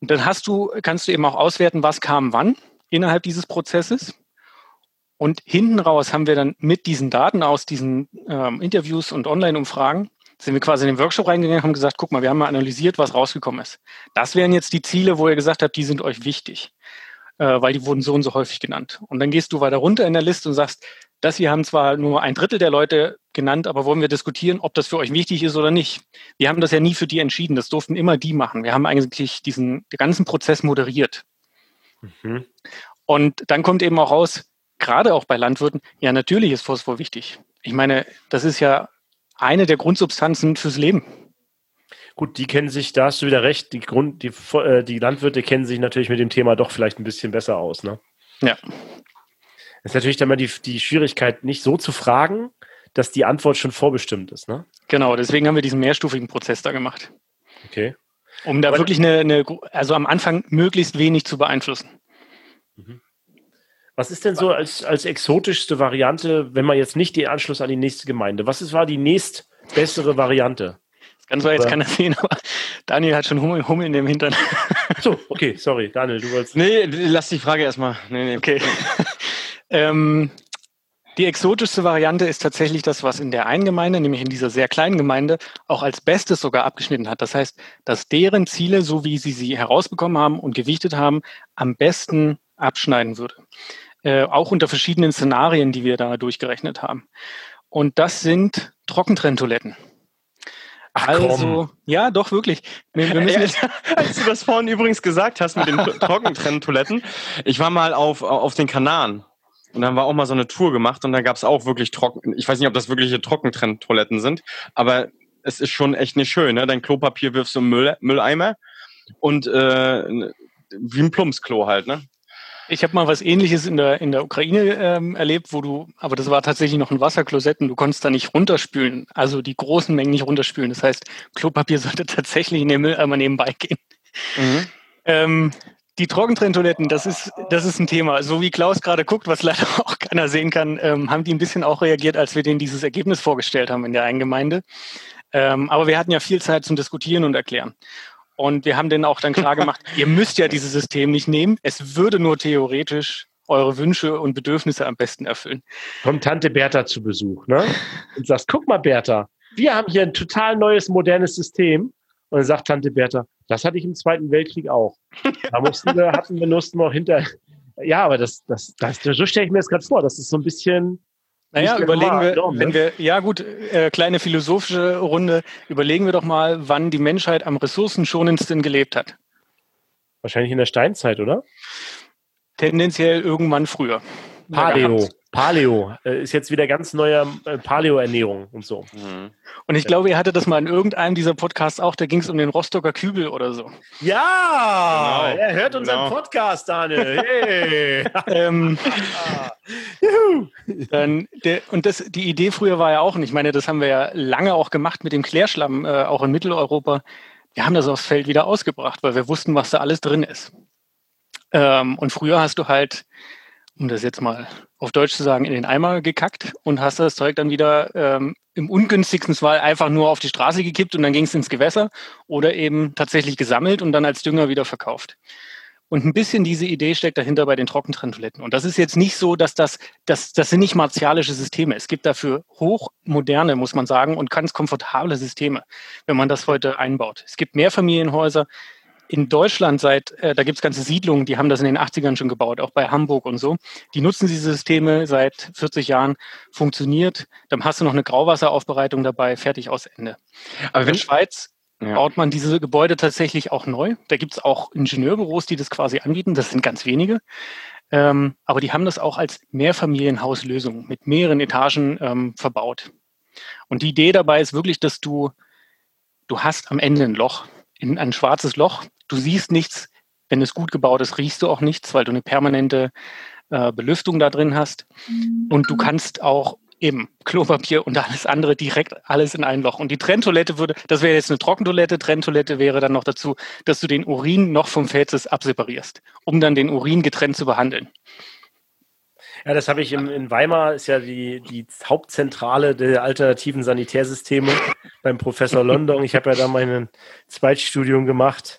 Und dann kannst du eben auch auswerten, was kam wann innerhalb dieses Prozesses. Und hinten raus haben wir dann mit diesen Daten aus diesen Interviews und Online-Umfragen, sind wir quasi in den Workshop reingegangen und haben gesagt, guck mal, wir haben mal analysiert, was rausgekommen ist. Das wären jetzt die Ziele, wo ihr gesagt habt, die sind euch wichtig, weil die wurden so und so häufig genannt. Und dann gehst du weiter runter in der Liste und sagst, das hier haben zwar nur 1/3 der Leute genannt, aber wollen wir diskutieren, ob das für euch wichtig ist oder nicht. Wir haben das ja nie für die entschieden, das durften immer die machen. Wir haben eigentlich den ganzen Prozess moderiert. Mhm. Und dann kommt eben auch raus, gerade auch bei Landwirten, ja, natürlich ist Phosphor wichtig. Ich meine, das ist ja eine der Grundsubstanzen fürs Leben. Gut, die kennen sich, da hast du wieder recht, die Landwirte kennen sich natürlich mit dem Thema doch vielleicht ein bisschen besser aus, ne? Ja. Das ist natürlich dann mal die Schwierigkeit, nicht so zu fragen, dass die Antwort schon vorbestimmt ist, ne? Genau, deswegen haben wir diesen mehrstufigen Prozess da gemacht. Okay. Um da wirklich also am Anfang möglichst wenig zu beeinflussen. Mhm. Was ist denn so als exotischste Variante, wenn man jetzt nicht den Anschluss an die nächste Gemeinde? War die nächstbessere Variante? Das kann zwar jetzt keiner sehen, aber Daniel hat schon Hummel in dem Hintern. So, okay, sorry, Daniel, du wolltest... Nee, lass die Frage erstmal. Nee. Okay. Die exotischste Variante ist tatsächlich das, was in der einen Gemeinde, nämlich in dieser sehr kleinen Gemeinde, auch als Bestes sogar abgeschnitten hat. Das heißt, dass deren Ziele, so wie sie herausbekommen haben und gewichtet haben, am besten abschneiden würde. Auch unter verschiedenen Szenarien, die wir da durchgerechnet haben. Und das sind Trockentrenntoiletten. Ach, also, ja, doch, wirklich. Wir müssen als du das vorhin übrigens gesagt hast mit den Trockentrenntoiletten, ich war mal auf den Kanaren und dann war auch mal so eine Tour gemacht und da gab es auch wirklich ich weiß nicht, ob das wirkliche Trockentrenntoiletten sind, aber es ist schon echt nicht schön, ne? Dein Klopapier wirfst du im Mülleimer und wie ein Plumpsklo halt, ne? Ich habe mal was Ähnliches in der Ukraine erlebt, aber das war tatsächlich noch ein Wasserklosett und du konntest da nicht runterspülen, also die großen Mengen nicht runterspülen. Das heißt, Klopapier sollte tatsächlich in den Mülleimer nebenbei gehen. Mhm. Die Trockentrenntoiletten, das ist ein Thema. So wie Klaus gerade guckt, was leider auch keiner sehen kann, haben die ein bisschen auch reagiert, als wir denen dieses Ergebnis vorgestellt haben in der einen Gemeinde. Aber wir hatten ja viel Zeit zum Diskutieren und Erklären. Und wir haben denen auch dann klar gemacht, ihr müsst ja dieses System nicht nehmen. Es würde nur theoretisch eure Wünsche und Bedürfnisse am besten erfüllen. Kommt Tante Bertha zu Besuch, ne? Und sagst, guck mal, Bertha, wir haben hier ein total neues, modernes System. Und dann sagt Tante Bertha, das hatte ich im Zweiten Weltkrieg auch. Da mussten wir auch hinter... Ja, aber so stelle ich mir das gerade vor. Das ist so ein bisschen... Naja, überlegen wir, kleine philosophische Runde, überlegen wir doch mal, wann die Menschheit am ressourcenschonendsten gelebt hat. Wahrscheinlich in der Steinzeit, oder? Tendenziell irgendwann früher. Paleo ist jetzt wieder ganz neue Paleo-Ernährung und so. Mhm. Und ich glaube, ihr hattet das mal in irgendeinem dieser Podcasts auch, da ging es um den Rostocker Kübel oder so. Ja, genau, er hört unseren Podcast, Daniel. Hey. Die Idee früher war ja auch, und ich meine, das haben wir ja lange auch gemacht mit dem Klärschlamm, auch in Mitteleuropa. Wir haben das aufs Feld wieder ausgebracht, weil wir wussten, was da alles drin ist. Und früher hast du halt, um das jetzt mal auf Deutsch zu sagen, in den Eimer gekackt und hast das Zeug dann wieder im ungünstigsten Fall einfach nur auf die Straße gekippt und dann ging es ins Gewässer oder eben tatsächlich gesammelt und dann als Dünger wieder verkauft. Und ein bisschen diese Idee steckt dahinter bei den Trockentrenntoiletten. Und das ist jetzt nicht so, dass das sind nicht martialische Systeme. Es gibt dafür hochmoderne, muss man sagen, und ganz komfortable Systeme, wenn man das heute einbaut. Es gibt Mehrfamilienhäuser in Deutschland da gibt es ganze Siedlungen, die haben das in den 80ern schon gebaut, auch bei Hamburg und so. Die nutzen diese Systeme seit 40 Jahren, funktioniert. Dann hast du noch eine Grauwasseraufbereitung dabei, fertig aus Ende. Aber in der Schweiz baut man diese Gebäude tatsächlich auch neu. Da gibt es auch Ingenieurbüros, die das quasi anbieten. Das sind ganz wenige. Aber die haben das auch als Mehrfamilienhauslösung mit mehreren Etagen verbaut. Und die Idee dabei ist wirklich, dass du hast am Ende ein Loch, ein schwarzes Loch. Du siehst nichts. Wenn es gut gebaut ist, riechst du auch nichts, weil du eine permanente Belüftung da drin hast. Und du kannst auch eben Klopapier und alles andere direkt alles in ein Loch. Und die Trenntoilette das wäre jetzt eine Trockentoilette. Trenntoilette wäre dann noch dazu, dass du den Urin noch vom Fäzes abseparierst, um dann den Urin getrennt zu behandeln. Ja, das habe ich in Weimar, ist ja die Hauptzentrale der alternativen Sanitärsysteme beim Professor London. Ich habe ja da mein Zweitstudium gemacht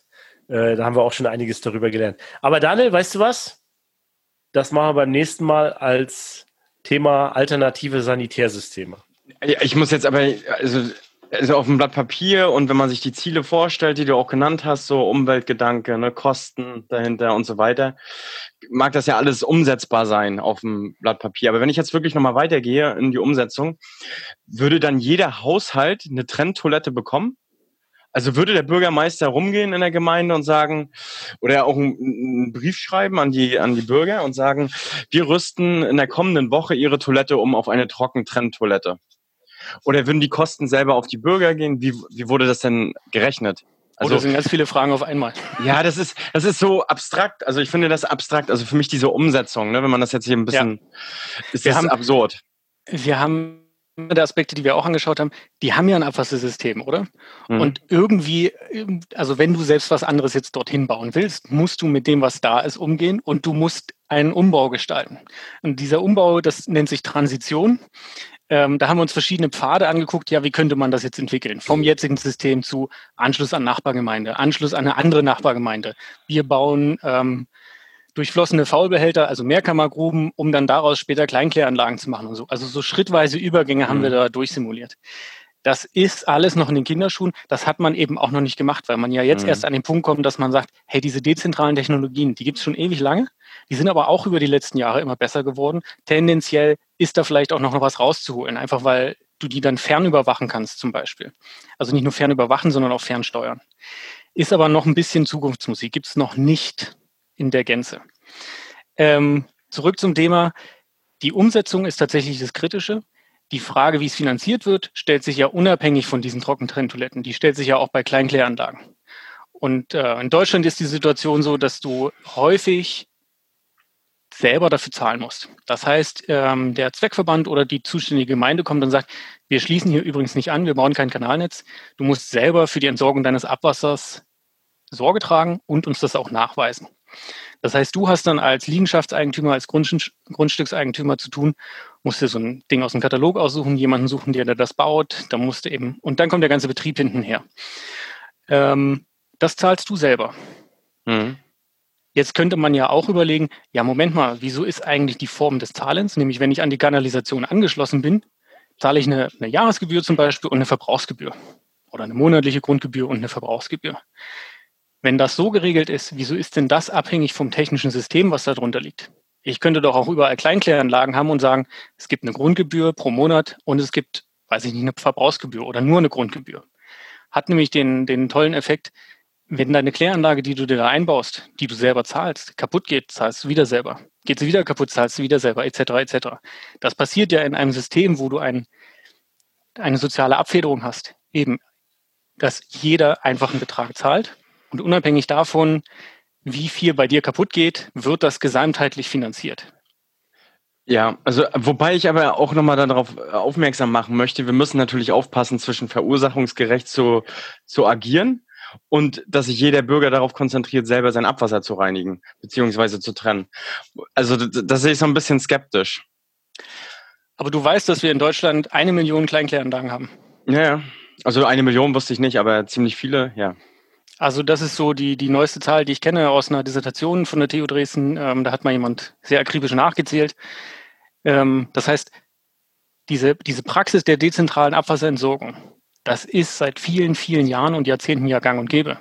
Da haben wir auch schon einiges darüber gelernt. Aber Daniel, weißt du was? Das machen wir beim nächsten Mal als Thema alternative Sanitärsysteme. Ich muss jetzt aber, also auf dem Blatt Papier und wenn man sich die Ziele vorstellt, die du auch genannt hast, so Umweltgedanke, ne, Kosten dahinter und so weiter, mag das ja alles umsetzbar sein auf dem Blatt Papier. Aber wenn ich jetzt wirklich nochmal weitergehe in die Umsetzung, würde dann jeder Haushalt eine Trenntoilette bekommen? Also würde der Bürgermeister rumgehen in der Gemeinde und sagen, oder auch einen Brief schreiben an die Bürger und sagen, wir rüsten in der kommenden Woche ihre Toilette um auf eine Trockentrenntoilette. Oder würden die Kosten selber auf die Bürger gehen? Wie wurde das denn gerechnet? Also, das sind ganz viele Fragen auf einmal. Ja, das ist so abstrakt. Also ich finde das abstrakt. Also für mich diese Umsetzung, ne, wenn man das jetzt hier ein bisschen, ist das absurd. Wir haben die Aspekte, die wir auch angeschaut haben, die haben ja ein Abwassersystem, oder? Mhm. Und irgendwie, also wenn du selbst was anderes jetzt dorthin bauen willst, musst du mit dem, was da ist, umgehen und du musst einen Umbau gestalten. Und dieser Umbau, das nennt sich Transition. Da haben wir uns verschiedene Pfade angeguckt, ja, wie könnte man das jetzt entwickeln? Vom jetzigen System zu Anschluss an Nachbargemeinde, Anschluss an eine andere Nachbargemeinde. Wir bauen durchflossene Faulbehälter, also Mehrkammergruben, um dann daraus später Kleinkläranlagen zu machen und so. Also so schrittweise Übergänge haben wir da durchsimuliert. Das ist alles noch in den Kinderschuhen. Das hat man eben auch noch nicht gemacht, weil man ja jetzt erst an den Punkt kommt, dass man sagt, hey, diese dezentralen Technologien, die gibt es schon ewig lange. Die sind aber auch über die letzten Jahre immer besser geworden. Tendenziell ist da vielleicht auch noch was rauszuholen, einfach weil du die dann fernüberwachen kannst zum Beispiel. Also nicht nur fernüberwachen, sondern auch fernsteuern. Ist aber noch ein bisschen Zukunftsmusik, gibt es noch nicht in der Gänze. Zurück zum Thema. Die Umsetzung ist tatsächlich das Kritische. Die Frage, wie es finanziert wird, stellt sich ja unabhängig von diesen Trockentrenntoiletten. Die stellt sich ja auch bei Kleinkläranlagen. Und in Deutschland ist die Situation so, dass du häufig selber dafür zahlen musst. Das heißt, der Zweckverband oder die zuständige Gemeinde kommt und sagt, wir schließen hier übrigens nicht an, wir bauen kein Kanalnetz. Du musst selber für die Entsorgung deines Abwassers Sorge tragen und uns das auch nachweisen. Das heißt, du hast dann als Liegenschaftseigentümer, als Grundstückseigentümer zu tun, musst dir so ein Ding aus dem Katalog aussuchen, jemanden suchen, der das baut, dann musst du eben, und dann kommt der ganze Betrieb hinten her. Das zahlst du selber. Mhm. Jetzt könnte man ja auch überlegen, ja, Moment mal, wieso ist eigentlich die Form des Zahlens? Nämlich, wenn ich an die Kanalisation angeschlossen bin, zahle ich eine Jahresgebühr zum Beispiel und eine Verbrauchsgebühr. Oder eine monatliche Grundgebühr und eine Verbrauchsgebühr. Wenn das so geregelt ist, wieso ist denn das abhängig vom technischen System, was da drunter liegt? Ich könnte doch auch überall Kleinkläranlagen haben und sagen, es gibt eine Grundgebühr pro Monat und es gibt, weiß ich nicht, eine Verbrauchsgebühr oder nur eine Grundgebühr. Hat nämlich den tollen Effekt, wenn deine Kläranlage, die du dir da einbaust, die du selber zahlst, kaputt geht, zahlst du wieder selber. Geht sie wieder kaputt, zahlst du wieder selber, etc., etc. Das passiert ja in einem System, wo du eine soziale Abfederung hast. Eben, dass jeder einfach einen Betrag zahlt. Und unabhängig davon, wie viel bei dir kaputt geht, wird das gesamtheitlich finanziert. Ja, also wobei ich aber auch nochmal darauf aufmerksam machen möchte, wir müssen natürlich aufpassen, zwischen verursachungsgerecht zu agieren und dass sich jeder Bürger darauf konzentriert, selber sein Abwasser zu reinigen, beziehungsweise zu trennen. Also das sehe ich so ein bisschen skeptisch. Aber du weißt, dass wir in Deutschland 1 Million Kleinkläranlagen haben. Ja, also 1 Million wusste ich nicht, aber ziemlich viele, ja. Also das ist so die neueste Zahl, die ich kenne aus einer Dissertation von der TU Dresden. Da hat mal jemand sehr akribisch nachgezählt. Das heißt, diese Praxis der dezentralen Abwasserentsorgung, das ist seit vielen, vielen Jahren und Jahrzehnten ja gang und gäbe.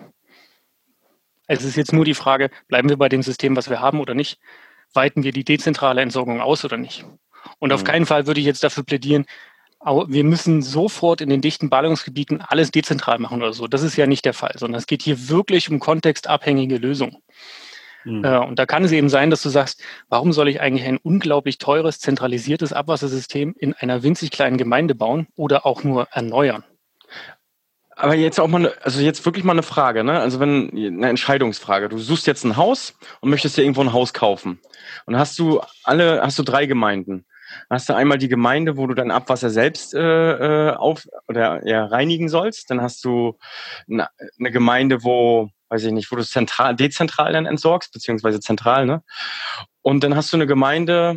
Es ist jetzt nur die Frage, bleiben wir bei dem System, was wir haben oder nicht? Weiten wir die dezentrale Entsorgung aus oder nicht? Und auf keinen Fall würde ich jetzt dafür plädieren, wir müssen sofort in den dichten Ballungsgebieten alles dezentral machen oder so. Das ist ja nicht der Fall, sondern es geht hier wirklich um kontextabhängige Lösungen. Und da kann es eben sein, dass du sagst, warum soll ich eigentlich ein unglaublich teures, zentralisiertes Abwassersystem in einer winzig kleinen Gemeinde bauen oder auch nur erneuern? Aber jetzt auch mal, also jetzt wirklich mal eine Frage, ne? Also eine Entscheidungsfrage. Du suchst jetzt ein Haus und möchtest dir irgendwo ein Haus kaufen. Und hast du 3 Gemeinden. Hast du einmal die Gemeinde, wo du dein Abwasser selbst reinigen sollst. Dann hast du eine Gemeinde, wo, weiß ich nicht, wo du es dezentral dann entsorgst, beziehungsweise zentral, ne? Und dann hast du eine Gemeinde,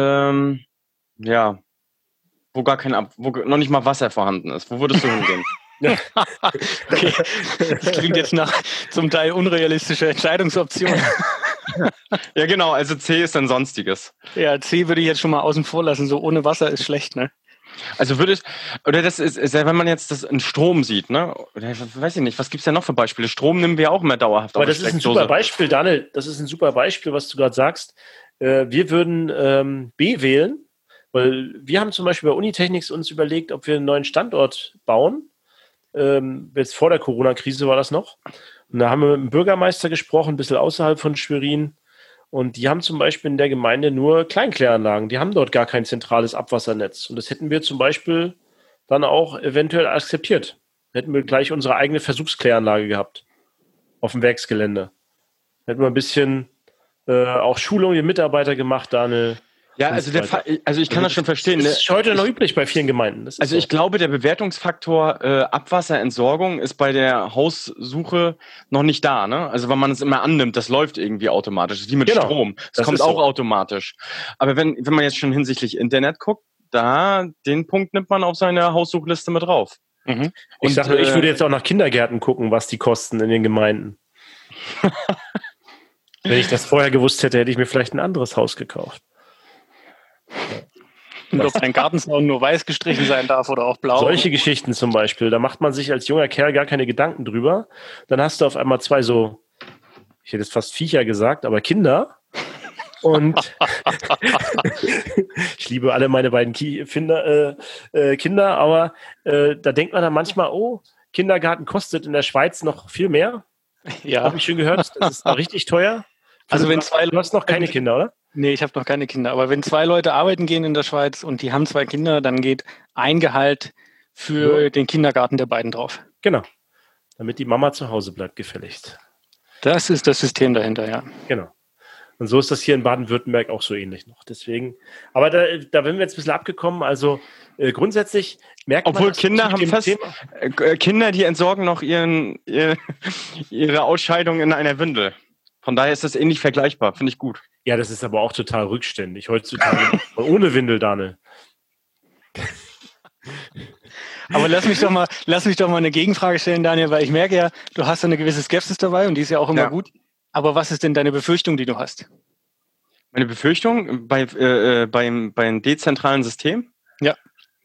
wo noch nicht mal Wasser vorhanden ist. Wo würdest du hingehen? Okay. Das klingt jetzt nach zum Teil unrealistischer Entscheidungsoption. Ja, genau. Also C ist dann Sonstiges. Ja, C würde ich jetzt schon mal außen vor lassen. So ohne Wasser ist schlecht, ne? Also das ist, wenn man jetzt das in Strom sieht, ne? Oder, weiß ich nicht, was gibt's denn noch für Beispiele? Strom nehmen wir auch immer dauerhaft. Aber das ist ein super Beispiel, Daniel. Das ist ein super Beispiel, was du gerade sagst. Wir würden B wählen, weil wir haben zum Beispiel bei Unitechnics uns überlegt, ob wir einen neuen Standort bauen. Jetzt vor der Corona-Krise war das noch. Und da haben wir mit dem Bürgermeister gesprochen, ein bisschen außerhalb von Schwerin. Und die haben zum Beispiel in der Gemeinde nur Kleinkläranlagen. Die haben dort gar kein zentrales Abwassernetz. Und das hätten wir zum Beispiel dann auch eventuell akzeptiert. Hätten wir gleich unsere eigene Versuchskläranlage gehabt. Auf dem Werksgelände. Hätten wir ein bisschen auch Schulung der Mitarbeiter gemacht, Daniel. Ja, also ich kann das schon verstehen. Das ist heute noch üblich bei vielen Gemeinden. Also ich glaube, der Bewertungsfaktor Abwasserentsorgung ist bei der Haussuche noch nicht da, ne? Also wenn man es immer annimmt, das läuft irgendwie automatisch. Das ist wie mit Strom. Das kommt auch automatisch. Aber wenn man jetzt schon hinsichtlich Internet guckt, den Punkt nimmt man auf seine Haussuchliste mit drauf. Mhm. Ich sage nur, ich würde jetzt auch nach Kindergärten gucken, was die kosten in den Gemeinden. Wenn ich das vorher gewusst hätte, hätte ich mir vielleicht ein anderes Haus gekauft. Und ob dein Gartenzaun nur weiß gestrichen sein darf oder auch blau. Solche Geschichten zum Beispiel, da macht man sich als junger Kerl gar keine Gedanken drüber. Dann hast du auf einmal zwei so, ich hätte jetzt fast Viecher gesagt, aber Kinder. Und ich liebe alle meine beiden Kinder, aber da denkt man dann manchmal, oh, Kindergarten kostet in der Schweiz noch viel mehr. Ja. Habe ich schon gehört, das ist richtig teuer. Also wenn du hast noch keine Kinder, oder? Nee, ich habe noch keine Kinder. Aber wenn zwei Leute arbeiten gehen in der Schweiz und die haben zwei Kinder, dann geht ein Gehalt für den Kindergarten der beiden drauf. Genau. Damit die Mama zu Hause bleibt, gefälligst. Das ist das System dahinter, ja. Genau. Und so ist das hier in Baden-Württemberg auch so ähnlich noch. Deswegen, aber da sind wir jetzt ein bisschen abgekommen. Also grundsätzlich merkt man, Kinder haben Kinder, die entsorgen noch ihre Ausscheidung in einer Windel. Von daher ist das ähnlich vergleichbar. Finde ich gut. Ja, das ist aber auch total rückständig. Heutzutage ohne Windel, Daniel. Aber lass mich doch mal eine Gegenfrage stellen, Daniel, weil ich merke ja, du hast eine gewisse Skepsis dabei und die ist ja auch immer gut. Aber was ist denn deine Befürchtung, die du hast? Meine Befürchtung beim dezentralen System? Ja.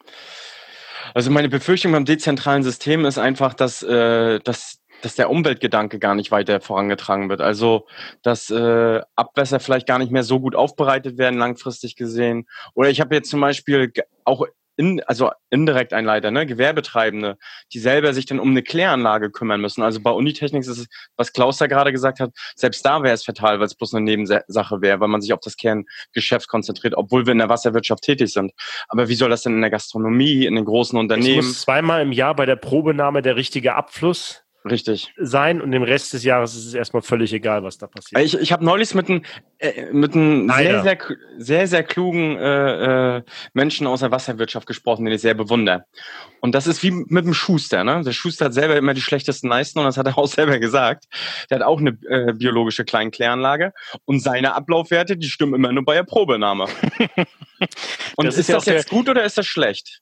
Also meine Befürchtung beim dezentralen System ist einfach, dass der Umweltgedanke gar nicht weiter vorangetragen wird. Also, dass Abwässer vielleicht gar nicht mehr so gut aufbereitet werden, langfristig gesehen. Oder ich habe jetzt zum Beispiel auch indirekt Einleiter, ne, Gewerbetreibende, die selber sich dann um eine Kläranlage kümmern müssen. Also bei Unitechnics ist es, was Klaus da gerade gesagt hat, selbst da wäre es fatal, weil es bloß eine Nebensache wäre, weil man sich auf das Kerngeschäft konzentriert, obwohl wir in der Wasserwirtschaft tätig sind. Aber wie soll das denn in der Gastronomie, in den großen Unternehmen? Es muss zweimal im Jahr bei der Probenahme der richtige Abfluss sein und dem Rest des Jahres ist es erstmal völlig egal, was da passiert. Ich habe neulich mit einem sehr, sehr klugen Menschen aus der Wasserwirtschaft gesprochen, den ich sehr bewundere. Und das ist wie mit dem Schuster. Ne? Der Schuster hat selber immer die schlechtesten Leisten und das hat er auch selber gesagt. Der hat auch eine biologische Kleinkläranlage und seine Ablaufwerte, die stimmen immer nur bei der Probenahme. Und ist das jetzt gut oder ist das schlecht?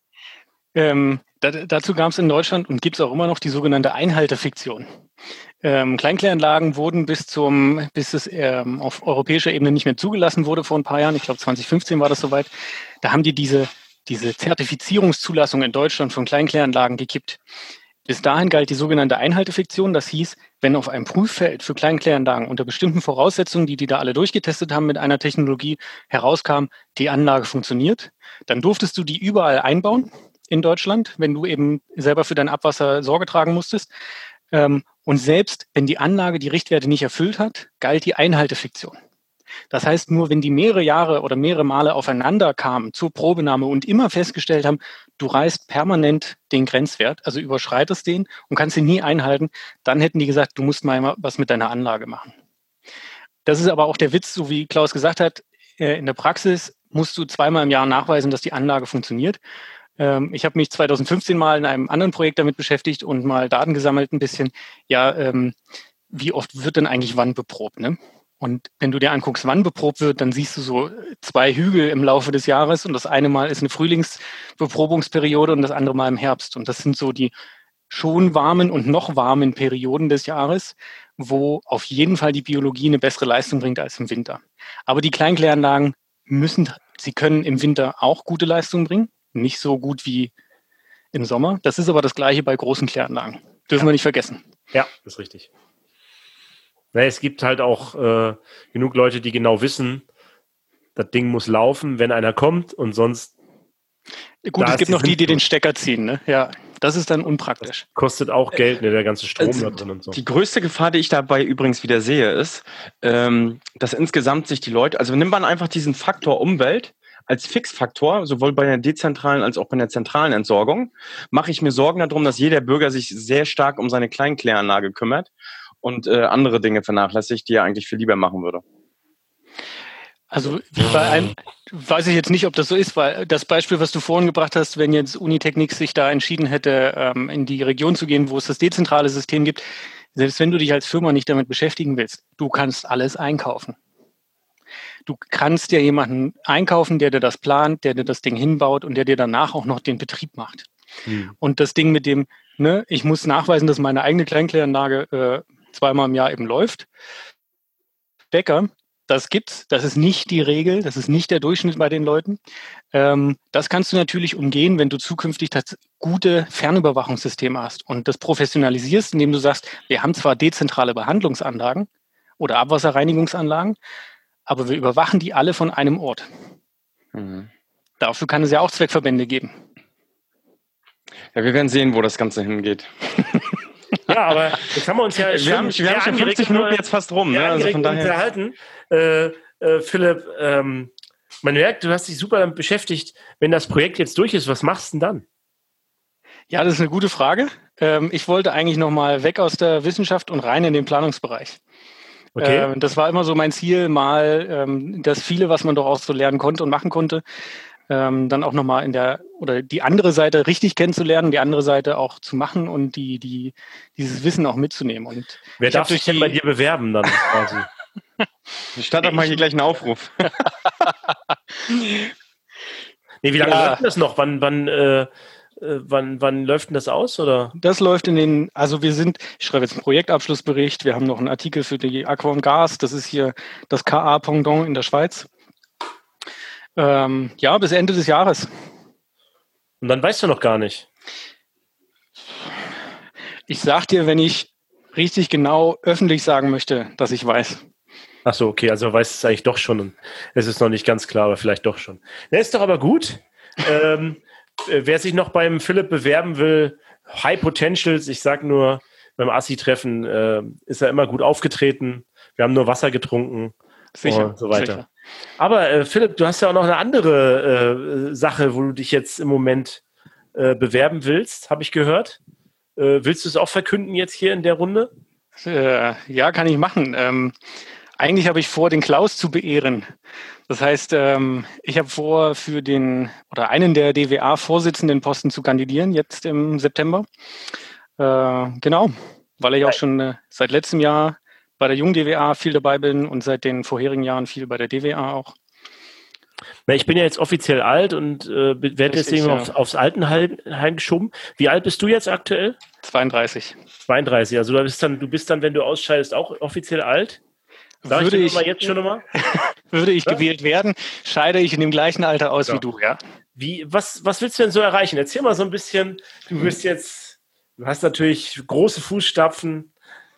Dazu gab es in Deutschland und gibt es auch immer noch die sogenannte Einhaltefiktion. Kleinkläranlagen wurden bis es auf europäischer Ebene nicht mehr zugelassen wurde vor ein paar Jahren, ich glaube 2015 war das soweit, da haben die diese Zertifizierungszulassung in Deutschland von Kleinkläranlagen gekippt. Bis dahin galt die sogenannte Einhaltefiktion, das hieß, wenn auf einem Prüffeld für Kleinkläranlagen unter bestimmten Voraussetzungen, die da alle durchgetestet haben mit einer Technologie, herauskam, die Anlage funktioniert, dann durftest du die überall einbauen in Deutschland, wenn du eben selber für dein Abwasser Sorge tragen musstest. Und selbst wenn die Anlage die Richtwerte nicht erfüllt hat, galt die Einhaltefiktion. Das heißt, nur wenn die mehrere Jahre oder mehrere Male aufeinander kamen zur Probenahme und immer festgestellt haben, du reißt permanent den Grenzwert, also überschreitest den und kannst ihn nie einhalten, dann hätten die gesagt, du musst mal was mit deiner Anlage machen. Das ist aber auch der Witz, so wie Klaus gesagt hat, in der Praxis musst du zweimal im Jahr nachweisen, dass die Anlage funktioniert. Ich habe mich 2015 mal in einem anderen Projekt damit beschäftigt und mal Daten gesammelt ein bisschen. Ja, wie oft wird denn eigentlich wann beprobt, ne? Und wenn du dir anguckst, wann beprobt wird, dann siehst du so 2 Hügel im Laufe des Jahres und das eine Mal ist eine Frühlingsbeprobungsperiode und das andere Mal im Herbst. Und das sind so die schon warmen und noch warmen Perioden des Jahres, wo auf jeden Fall die Biologie eine bessere Leistung bringt als im Winter. Aber die Kleinkläranlagen sie können im Winter auch gute Leistung bringen, nicht so gut wie im Sommer. Das ist aber das Gleiche bei großen Kläranlagen. Dürfen wir nicht vergessen. Ja, das ist richtig. Ja, es gibt halt auch genug Leute, die genau wissen, das Ding muss laufen, wenn einer kommt und sonst. Gut, es gibt noch die den Stecker ziehen, ne? Ja, das ist dann unpraktisch. Das kostet auch Geld, ne, der ganze Strom da drin und so. Die größte Gefahr, die ich dabei übrigens wieder sehe, ist, dass insgesamt sich die Leute, also nimmt man einfach diesen Faktor Umwelt als Fixfaktor, sowohl bei der dezentralen als auch bei der zentralen Entsorgung, mache ich mir Sorgen darum, dass jeder Bürger sich sehr stark um seine Kleinkläranlage kümmert und andere Dinge vernachlässigt, die er eigentlich viel lieber machen würde. Also bei einem weiß ich jetzt nicht, ob das so ist, weil das Beispiel, was du vorhin gebracht hast, wenn jetzt Unitechnik sich da entschieden hätte, in die Region zu gehen, wo es das dezentrale System gibt, selbst wenn du dich als Firma nicht damit beschäftigen willst, du kannst alles einkaufen. Du kannst dir jemanden einkaufen, der dir das plant, der dir das Ding hinbaut und der dir danach auch noch den Betrieb macht. Und das Ding mit dem, ne, ich muss nachweisen, dass meine eigene Kleinkläranlage 2-mal im Jahr eben läuft. Bäcker, das gibt's, das ist nicht die Regel, das ist nicht der Durchschnitt bei den Leuten. Das kannst du natürlich umgehen, wenn du zukünftig gute Fernüberwachungssysteme hast und das professionalisierst, indem du sagst, wir haben zwar dezentrale Behandlungsanlagen oder Abwasserreinigungsanlagen, aber wir überwachen die alle von einem Ort. Dafür kann es ja auch Zweckverbände geben. Ja, wir werden sehen, wo das Ganze hingeht. Ja, aber jetzt haben wir uns ja wir haben schon 50 Minuten jetzt fast rum. Ne? Also von daher unterhalten. Philipp, man merkt, du hast dich super damit beschäftigt. Wenn das Projekt jetzt durch ist, was machst du denn dann? Ja, das ist eine gute Frage. Ich wollte eigentlich nochmal weg aus der Wissenschaft und rein in den Planungsbereich. Okay. Das war immer so mein Ziel, mal das viele, was man doch auch so lernen konnte und machen konnte, dann auch nochmal die andere Seite richtig kennenzulernen, die andere Seite auch zu machen und dieses Wissen auch mitzunehmen. Und wer darf sich denn bei dir bewerben dann quasi? Ich starte doch mal hier gleich einen Aufruf. Nee, wie lange läuft das noch? Wann läuft denn das aus? Oder? Das läuft ich schreibe jetzt einen Projektabschlussbericht, wir haben noch einen Artikel für die Aqua und Gas, das ist hier das KA-Pendant in der Schweiz. Bis Ende des Jahres. Und dann weißt du noch gar nicht. Ich sag dir, wenn ich richtig genau öffentlich sagen möchte, dass ich weiß. Ach so, okay, also weißt es eigentlich doch schon. Es ist noch nicht ganz klar, aber vielleicht doch schon. Das ist doch aber gut. Wer sich noch beim Philipp bewerben will, High Potentials, ich sag nur, beim Assi-Treffen ist er immer gut aufgetreten. Wir haben nur Wasser getrunken. Sicher, und so weiter. Sicher. Aber Philipp, du hast ja auch noch eine andere Sache, wo du dich jetzt im Moment bewerben willst, habe ich gehört. Willst du es auch verkünden jetzt hier in der Runde? Ja, kann ich machen. Eigentlich habe ich vor, den Klaus zu beehren. Das heißt, ich habe vor, für einen der DWA-Vorsitzenden Posten zu kandidieren, jetzt im September. Genau, weil ich auch schon seit letztem Jahr bei der jungen DWA viel dabei bin und seit den vorherigen Jahren viel bei der DWA auch. Na, ich bin ja jetzt offiziell alt und werde deswegen aufs Altenheim geschoben. Wie alt bist du jetzt aktuell? 32. 32, also du bist dann, wenn du ausscheidest, auch offiziell alt? Würde ich gewählt werden, scheide ich in dem gleichen Alter aus wie du, ja. Was willst du denn so erreichen? Erzähl mal so ein bisschen, du hast natürlich große Fußstapfen.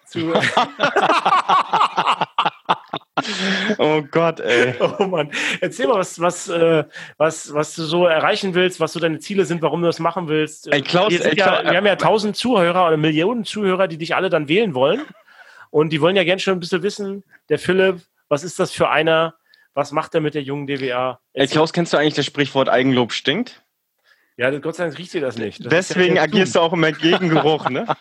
Oh Gott, ey. Oh Mann. Erzähl mal, was du so erreichen willst, was so deine Ziele sind, warum du das machen willst. Ey, Klaus, wir haben ja 1000 Zuhörer oder Millionen Zuhörer, die dich alle dann wählen wollen. Und die wollen ja gerne schon ein bisschen wissen, der Philipp, was ist das für einer? Was macht er mit der jungen DWA? Ey, Klaus, kennst du eigentlich das Sprichwort Eigenlob stinkt? Ja, Gott sei Dank riecht dir das nicht. Deswegen agierst du auch immer gegen Geruch, ne?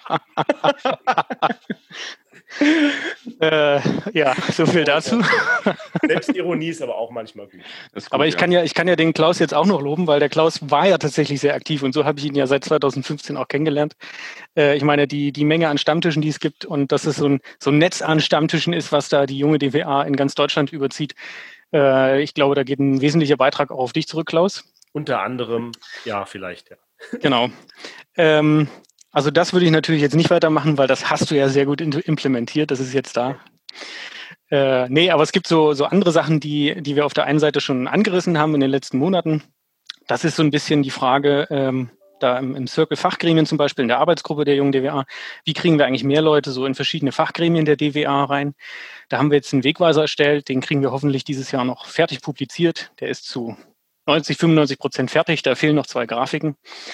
Ja, so viel dazu. Selbstironie ist aber auch manchmal gut. Gut, aber ich kann ja den Klaus jetzt auch noch loben, weil der Klaus war ja tatsächlich sehr aktiv und so habe ich ihn ja seit 2015 auch kennengelernt. Ich meine, die Menge an Stammtischen, die es gibt und dass es so ein Netz an Stammtischen ist, was da die junge DWA in ganz Deutschland überzieht. Ich glaube, da geht ein wesentlicher Beitrag auch auf dich zurück, Klaus. Unter anderem, ja, vielleicht, ja. Genau. Also das würde ich natürlich jetzt nicht weitermachen, weil das hast du ja sehr gut implementiert. Das ist jetzt da. Nee, aber es gibt so andere Sachen, die wir auf der einen Seite schon angerissen haben in den letzten Monaten. Das ist so ein bisschen die Frage, da im Circle Fachgremien zum Beispiel, in der Arbeitsgruppe der jungen DWA, wie kriegen wir eigentlich mehr Leute so in verschiedene Fachgremien der DWA rein? Da haben wir jetzt einen Wegweiser erstellt, den kriegen wir hoffentlich dieses Jahr noch fertig publiziert. Der ist zu 95% fertig, da fehlen noch 2 Grafiken.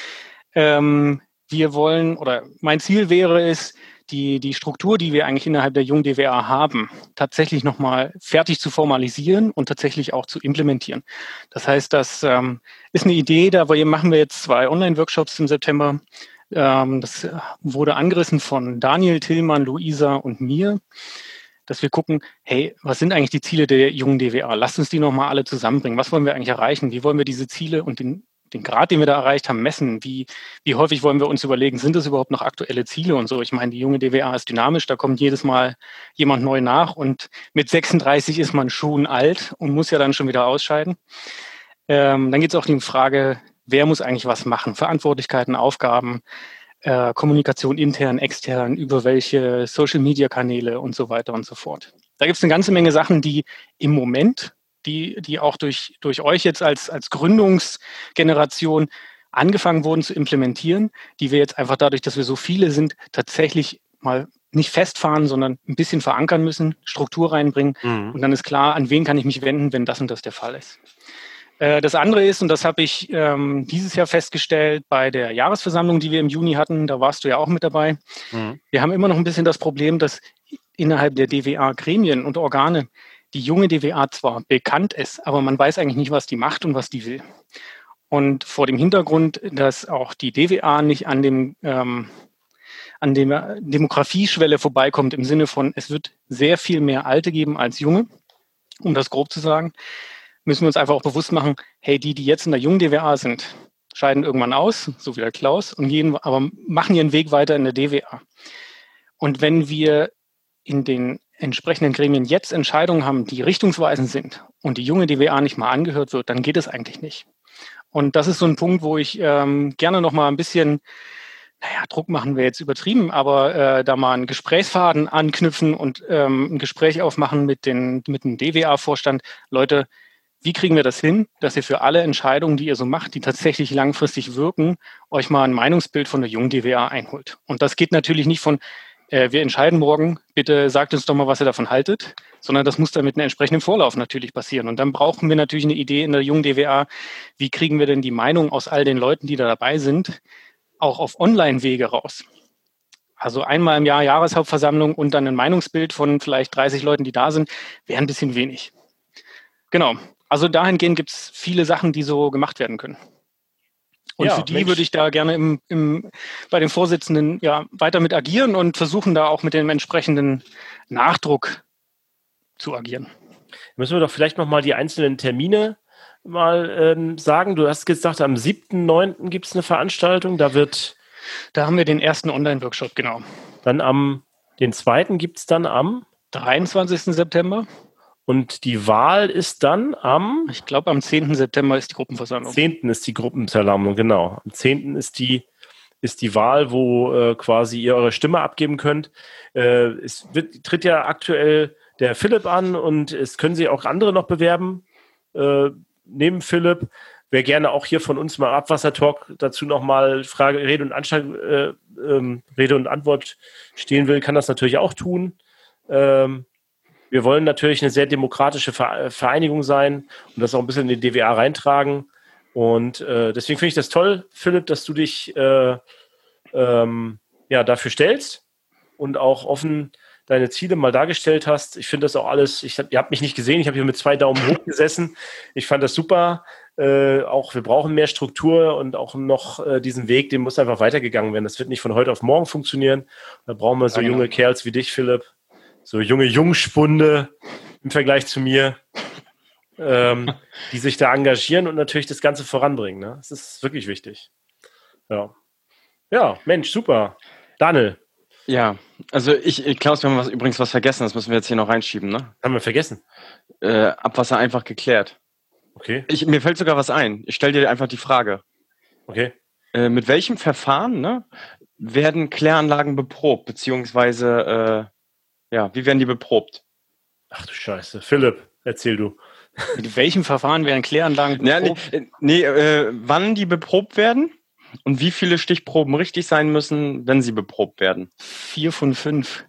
Wir wollen, oder mein Ziel wäre es, die Struktur, die wir eigentlich innerhalb der jungen DWA haben, tatsächlich nochmal fertig zu formalisieren und tatsächlich auch zu implementieren. Das heißt, das ist eine Idee, da machen wir jetzt 2 Online-Workshops im September. Das wurde angerissen von Daniel, Tillmann, Luisa und mir, dass wir gucken, hey, was sind eigentlich die Ziele der jungen DWA? Lasst uns die nochmal alle zusammenbringen. Was wollen wir eigentlich erreichen? Wie wollen wir diese Ziele und den Grad, den wir da erreicht haben, messen? Wie häufig wollen wir uns überlegen, sind das überhaupt noch aktuelle Ziele und so? Ich meine, die junge DWA ist dynamisch, da kommt jedes Mal jemand neu nach und mit 36 ist man schon alt und muss ja dann schon wieder ausscheiden. Dann geht es auch um die Frage, wer muss eigentlich was machen? Verantwortlichkeiten, Aufgaben, Kommunikation intern, extern, über welche Social-Media-Kanäle und so weiter und so fort. Da gibt es eine ganze Menge Sachen, die im Moment die auch durch euch jetzt als Gründungsgeneration angefangen wurden zu implementieren, die wir jetzt einfach dadurch, dass wir so viele sind, tatsächlich mal nicht festfahren, sondern ein bisschen verankern müssen, Struktur reinbringen. Und dann ist klar, an wen kann ich mich wenden, wenn das und das der Fall ist. Das andere ist, und das habe ich dieses Jahr festgestellt bei der Jahresversammlung, die wir im Juni hatten, da warst du ja auch mit dabei. Wir haben immer noch ein bisschen das Problem, dass innerhalb der DWA-Gremien und Organe die junge DWA zwar bekannt ist, aber man weiß eigentlich nicht, was die macht und was die will. Und vor dem Hintergrund, dass auch die DWA nicht an der Demografieschwelle vorbeikommt, im Sinne von, es wird sehr viel mehr Alte geben als Junge, um das grob zu sagen, müssen wir uns einfach auch bewusst machen, hey, die jetzt in der jungen DWA sind, scheiden irgendwann aus, so wie der Klaus, und aber machen ihren Weg weiter in der DWA. Und wenn wir in den entsprechenden Gremien jetzt Entscheidungen haben, die richtungsweisend sind und die junge DWA nicht mal angehört wird, dann geht es eigentlich nicht. Und das ist so ein Punkt, wo ich gerne noch mal ein bisschen, Druck machen wir jetzt übertrieben, aber da mal einen Gesprächsfaden anknüpfen und ein Gespräch aufmachen mit dem DWA-Vorstand. Leute, wie kriegen wir das hin, dass ihr für alle Entscheidungen, die ihr so macht, die tatsächlich langfristig wirken, euch mal ein Meinungsbild von der jungen DWA einholt? Und das geht natürlich nicht von wir entscheiden morgen, bitte sagt uns doch mal, was ihr davon haltet, sondern das muss dann mit einem entsprechenden Vorlauf natürlich passieren. Und dann brauchen wir natürlich eine Idee in der jungen DWA, wie kriegen wir denn die Meinung aus all den Leuten, die da dabei sind, auch auf Online-Wege raus. Also einmal im Jahr Jahreshauptversammlung und dann ein Meinungsbild von vielleicht 30 Leuten, die da sind, wäre ein bisschen wenig. Genau, also dahingehend gibt es viele Sachen, die so gemacht werden können. Und für die würde ich da gerne bei den Vorsitzenden weiter mit agieren und versuchen da auch mit dem entsprechenden Nachdruck zu agieren. Müssen wir doch vielleicht nochmal die einzelnen Termine mal sagen. Du hast gesagt, am 7.9. gibt es eine Veranstaltung. Da haben wir den ersten Online-Workshop, genau. Dann den zweiten gibt es dann am 23. September. Und die Wahl ist dann ich glaube, am 10. September ist die Gruppenversammlung. Am 10. ist die Gruppenversammlung, genau. Am 10. ist die Wahl, wo quasi ihr eure Stimme abgeben könnt. Tritt ja aktuell der Philipp an und es können sich auch andere noch bewerben. Neben Philipp. Wer gerne auch hier von uns mal Abwassertalk dazu nochmal Rede und Antwort stehen will, kann das natürlich auch tun. Wir wollen natürlich eine sehr demokratische Vereinigung sein und das auch ein bisschen in die DWA reintragen. Und deswegen finde ich das toll, Philipp, dass du dich dafür stellst und auch offen deine Ziele mal dargestellt hast. Ich finde das auch alles, ihr habt mich nicht gesehen, ich habe hier mit 2 Daumen hoch gesessen. Ich fand das super. Auch wir brauchen mehr Struktur und auch noch diesen Weg, den muss einfach weitergegangen werden. Das wird nicht von heute auf morgen funktionieren. Da brauchen wir so junge Kerls wie dich, Philipp. So junge Jungspunde im Vergleich zu mir, die sich da engagieren und natürlich das Ganze voranbringen. Ne? Das ist wirklich wichtig. Ja, Mensch, super. Daniel. Ja, also Klaus, wir haben übrigens was vergessen, das müssen wir jetzt hier noch reinschieben, ne? Haben wir vergessen? Abwasser einfach geklärt. Okay. Mir fällt sogar was ein. Ich stelle dir einfach die Frage. Okay. Mit welchem Verfahren, ne, werden Kläranlagen beprobt, beziehungsweise, wie werden die beprobt? Ach du Scheiße. Philipp, erzähl du. Mit welchem Verfahren werden Kläranlagen beprobt? Wann die beprobt werden und wie viele Stichproben richtig sein müssen, wenn sie beprobt werden. 4 von 5.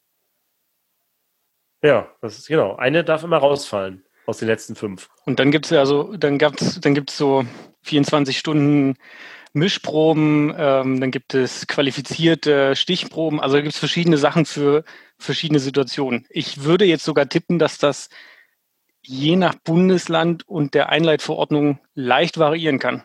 Ja, das ist genau. Eine darf immer rausfallen aus den letzten 5. Und dann gibt's so 24 Stunden Mischproben, dann gibt es qualifizierte Stichproben, also da gibt es verschiedene Sachen für verschiedene Situationen. Ich würde jetzt sogar tippen, dass das je nach Bundesland und der Einleitverordnung leicht variieren kann.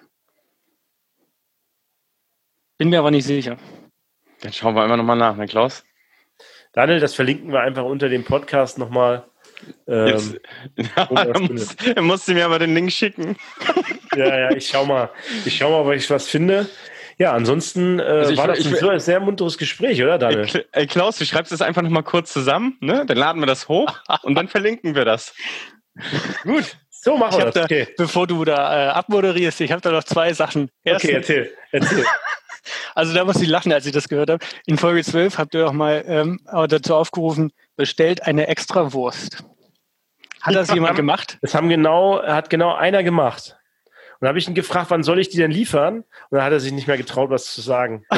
Bin mir aber nicht sicher. Dann schauen wir einfach nochmal nach, ne Klaus? Daniel, das verlinken wir einfach unter dem Podcast nochmal. Er musste mir aber den Link schicken. Ja, ich schau mal, ob ich was finde. Ja, ansonsten war das ein sehr munteres Gespräch, oder Daniel? Ey Klaus, du schreibst das einfach nochmal kurz zusammen, ne? Dann laden wir das hoch und dann verlinken wir das. Gut, so machen wir das. Okay. Bevor du da abmoderierst, ich habe da noch 2 Sachen. Erstens, okay, erzähl. Also da muss ich lachen, als ich das gehört habe. In Folge 12 habt ihr doch mal dazu aufgerufen, bestellt eine Extrawurst. Hat das jemand gemacht? Das hat genau einer gemacht. Und dann habe ich ihn gefragt, wann soll ich die denn liefern? Und dann hat er sich nicht mehr getraut, was zu sagen.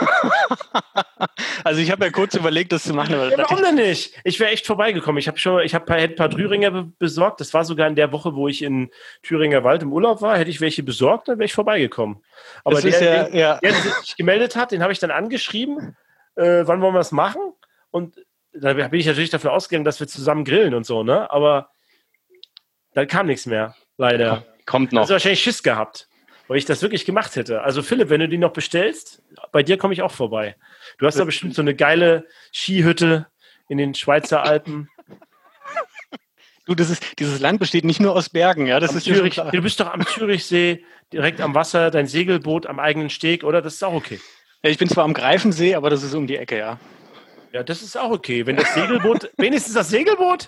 Also ich habe ja kurz überlegt, das zu machen. Aber ja, warum denn nicht? Ich wäre echt vorbeigekommen. Ich habe ein paar Thüringer besorgt. Das war sogar in der Woche, wo ich in Thüringer Wald im Urlaub war. Hätte ich welche besorgt, dann wäre ich vorbeigekommen. Aber der sich gemeldet hat, den habe ich dann angeschrieben. Wann wollen wir das machen? Und da bin ich natürlich davon ausgegangen, dass wir zusammen grillen und so, ne? Aber da kam nichts mehr, leider. Kommt noch. Also wahrscheinlich Schiss gehabt, weil ich das wirklich gemacht hätte. Also Philipp, wenn du die noch bestellst, bei dir komme ich auch vorbei. Du hast da bestimmt so eine geile Skihütte in den Schweizer Alpen. Du, dieses Land besteht nicht nur aus Bergen, ja. Das ist Zürich, du bist doch am Zürichsee, direkt am Wasser, dein Segelboot am eigenen Steg, oder? Das ist auch okay. Ja, ich bin zwar am Greifensee, aber das ist um die Ecke, ja. Ja, das ist auch okay. Wenn das Segelboot, wenigstens das Segelboot?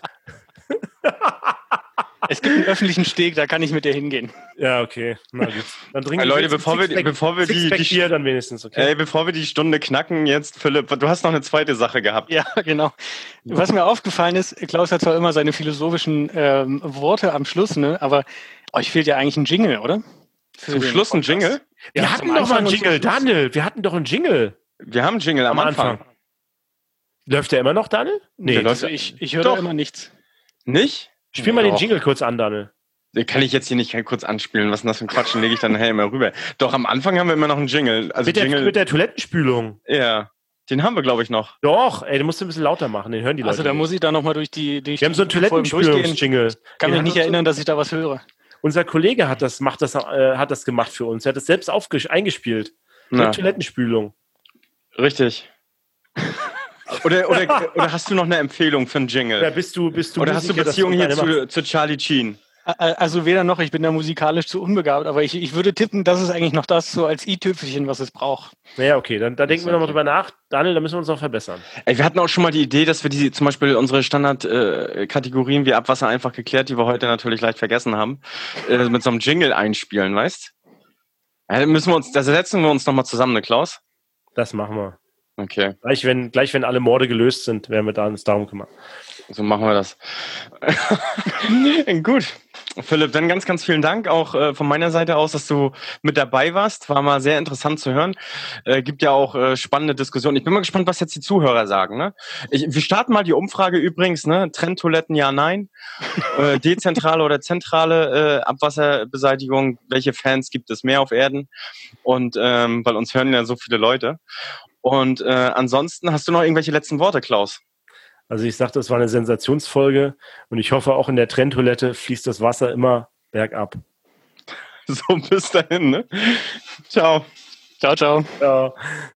Es gibt einen öffentlichen Steg, da kann ich mit dir hingehen. Ja, okay. Na gut. Dann trinken Leute, bevor wir dann wenigstens, okay. Bevor wir die Stunde knacken jetzt, Philipp, du hast noch eine zweite Sache gehabt. Ja, genau. Was mir aufgefallen ist, Klaus hat zwar immer seine philosophischen Worte am Schluss, ne? Aber euch fehlt ja eigentlich ein Jingle, oder? Zum Schluss ein Jingle? Wir hatten doch mal einen Jingle, Daniel. Wir hatten doch einen Jingle. Wir haben einen Jingle am Anfang. Läuft der immer noch, Daniel? Nee, also ich höre da immer nichts. Nicht? Spiel mal den Jingle kurz an, Daniel. Den kann ich jetzt hier nicht kurz anspielen. Was ist denn das für ein Quatsch? Den lege ich dann nachher immer rüber. Doch, am Anfang haben wir immer noch einen Jingle. Also mit der Toilettenspülung. Ja, den haben wir, glaube ich, noch. Doch, den musst du ein bisschen lauter machen. Den hören die Leute. Also da muss ich da nochmal durch die wir haben so einen Toilettenspülungs-Jingle. Kann mich nicht erinnern, dass ich da was höre. Unser Kollege hat das gemacht für uns. Er hat das selbst eingespielt. Mit Toilettenspülung. Richtig. Oder hast du noch eine Empfehlung für einen Jingle? Ja, bist du oder hast du Beziehung hier zu Charlie Sheen? Also weder noch, ich bin da musikalisch zu unbegabt, aber ich würde tippen, das ist eigentlich noch das so als i-Tüpfelchen, was es braucht. Naja, okay, dann denken wir nochmal drüber nach. Daniel, da müssen wir uns noch verbessern. Ey, wir hatten auch schon mal die Idee, dass wir zum Beispiel unsere Standardkategorien wie Abwasser einfach geklärt, die wir heute natürlich leicht vergessen haben, mit so einem Jingle einspielen, weißt? Ja, da setzen wir uns nochmal zusammen, ne Klaus? Das machen wir. Okay. Gleich wenn alle Morde gelöst sind, werden wir uns darum kümmern. So machen wir das. Gut. Philipp, dann ganz, ganz vielen Dank auch von meiner Seite aus, dass du mit dabei warst. War mal sehr interessant zu hören. Gibt ja auch spannende Diskussionen. Ich bin mal gespannt, was jetzt die Zuhörer sagen. Ne? Wir starten mal die Umfrage übrigens. Ne? Trenntoiletten, ja, nein. Dezentrale oder zentrale Abwasserbeseitigung. Welche Fans gibt es mehr auf Erden? Und weil uns hören ja so viele Leute. Und ansonsten, hast du noch irgendwelche letzten Worte, Klaus? Also ich sagte, es war eine Sensationsfolge und ich hoffe, auch in der Trenntoilette fließt das Wasser immer bergab. So, bis dahin, ne? Ciao. Ciao, ciao. Ciao.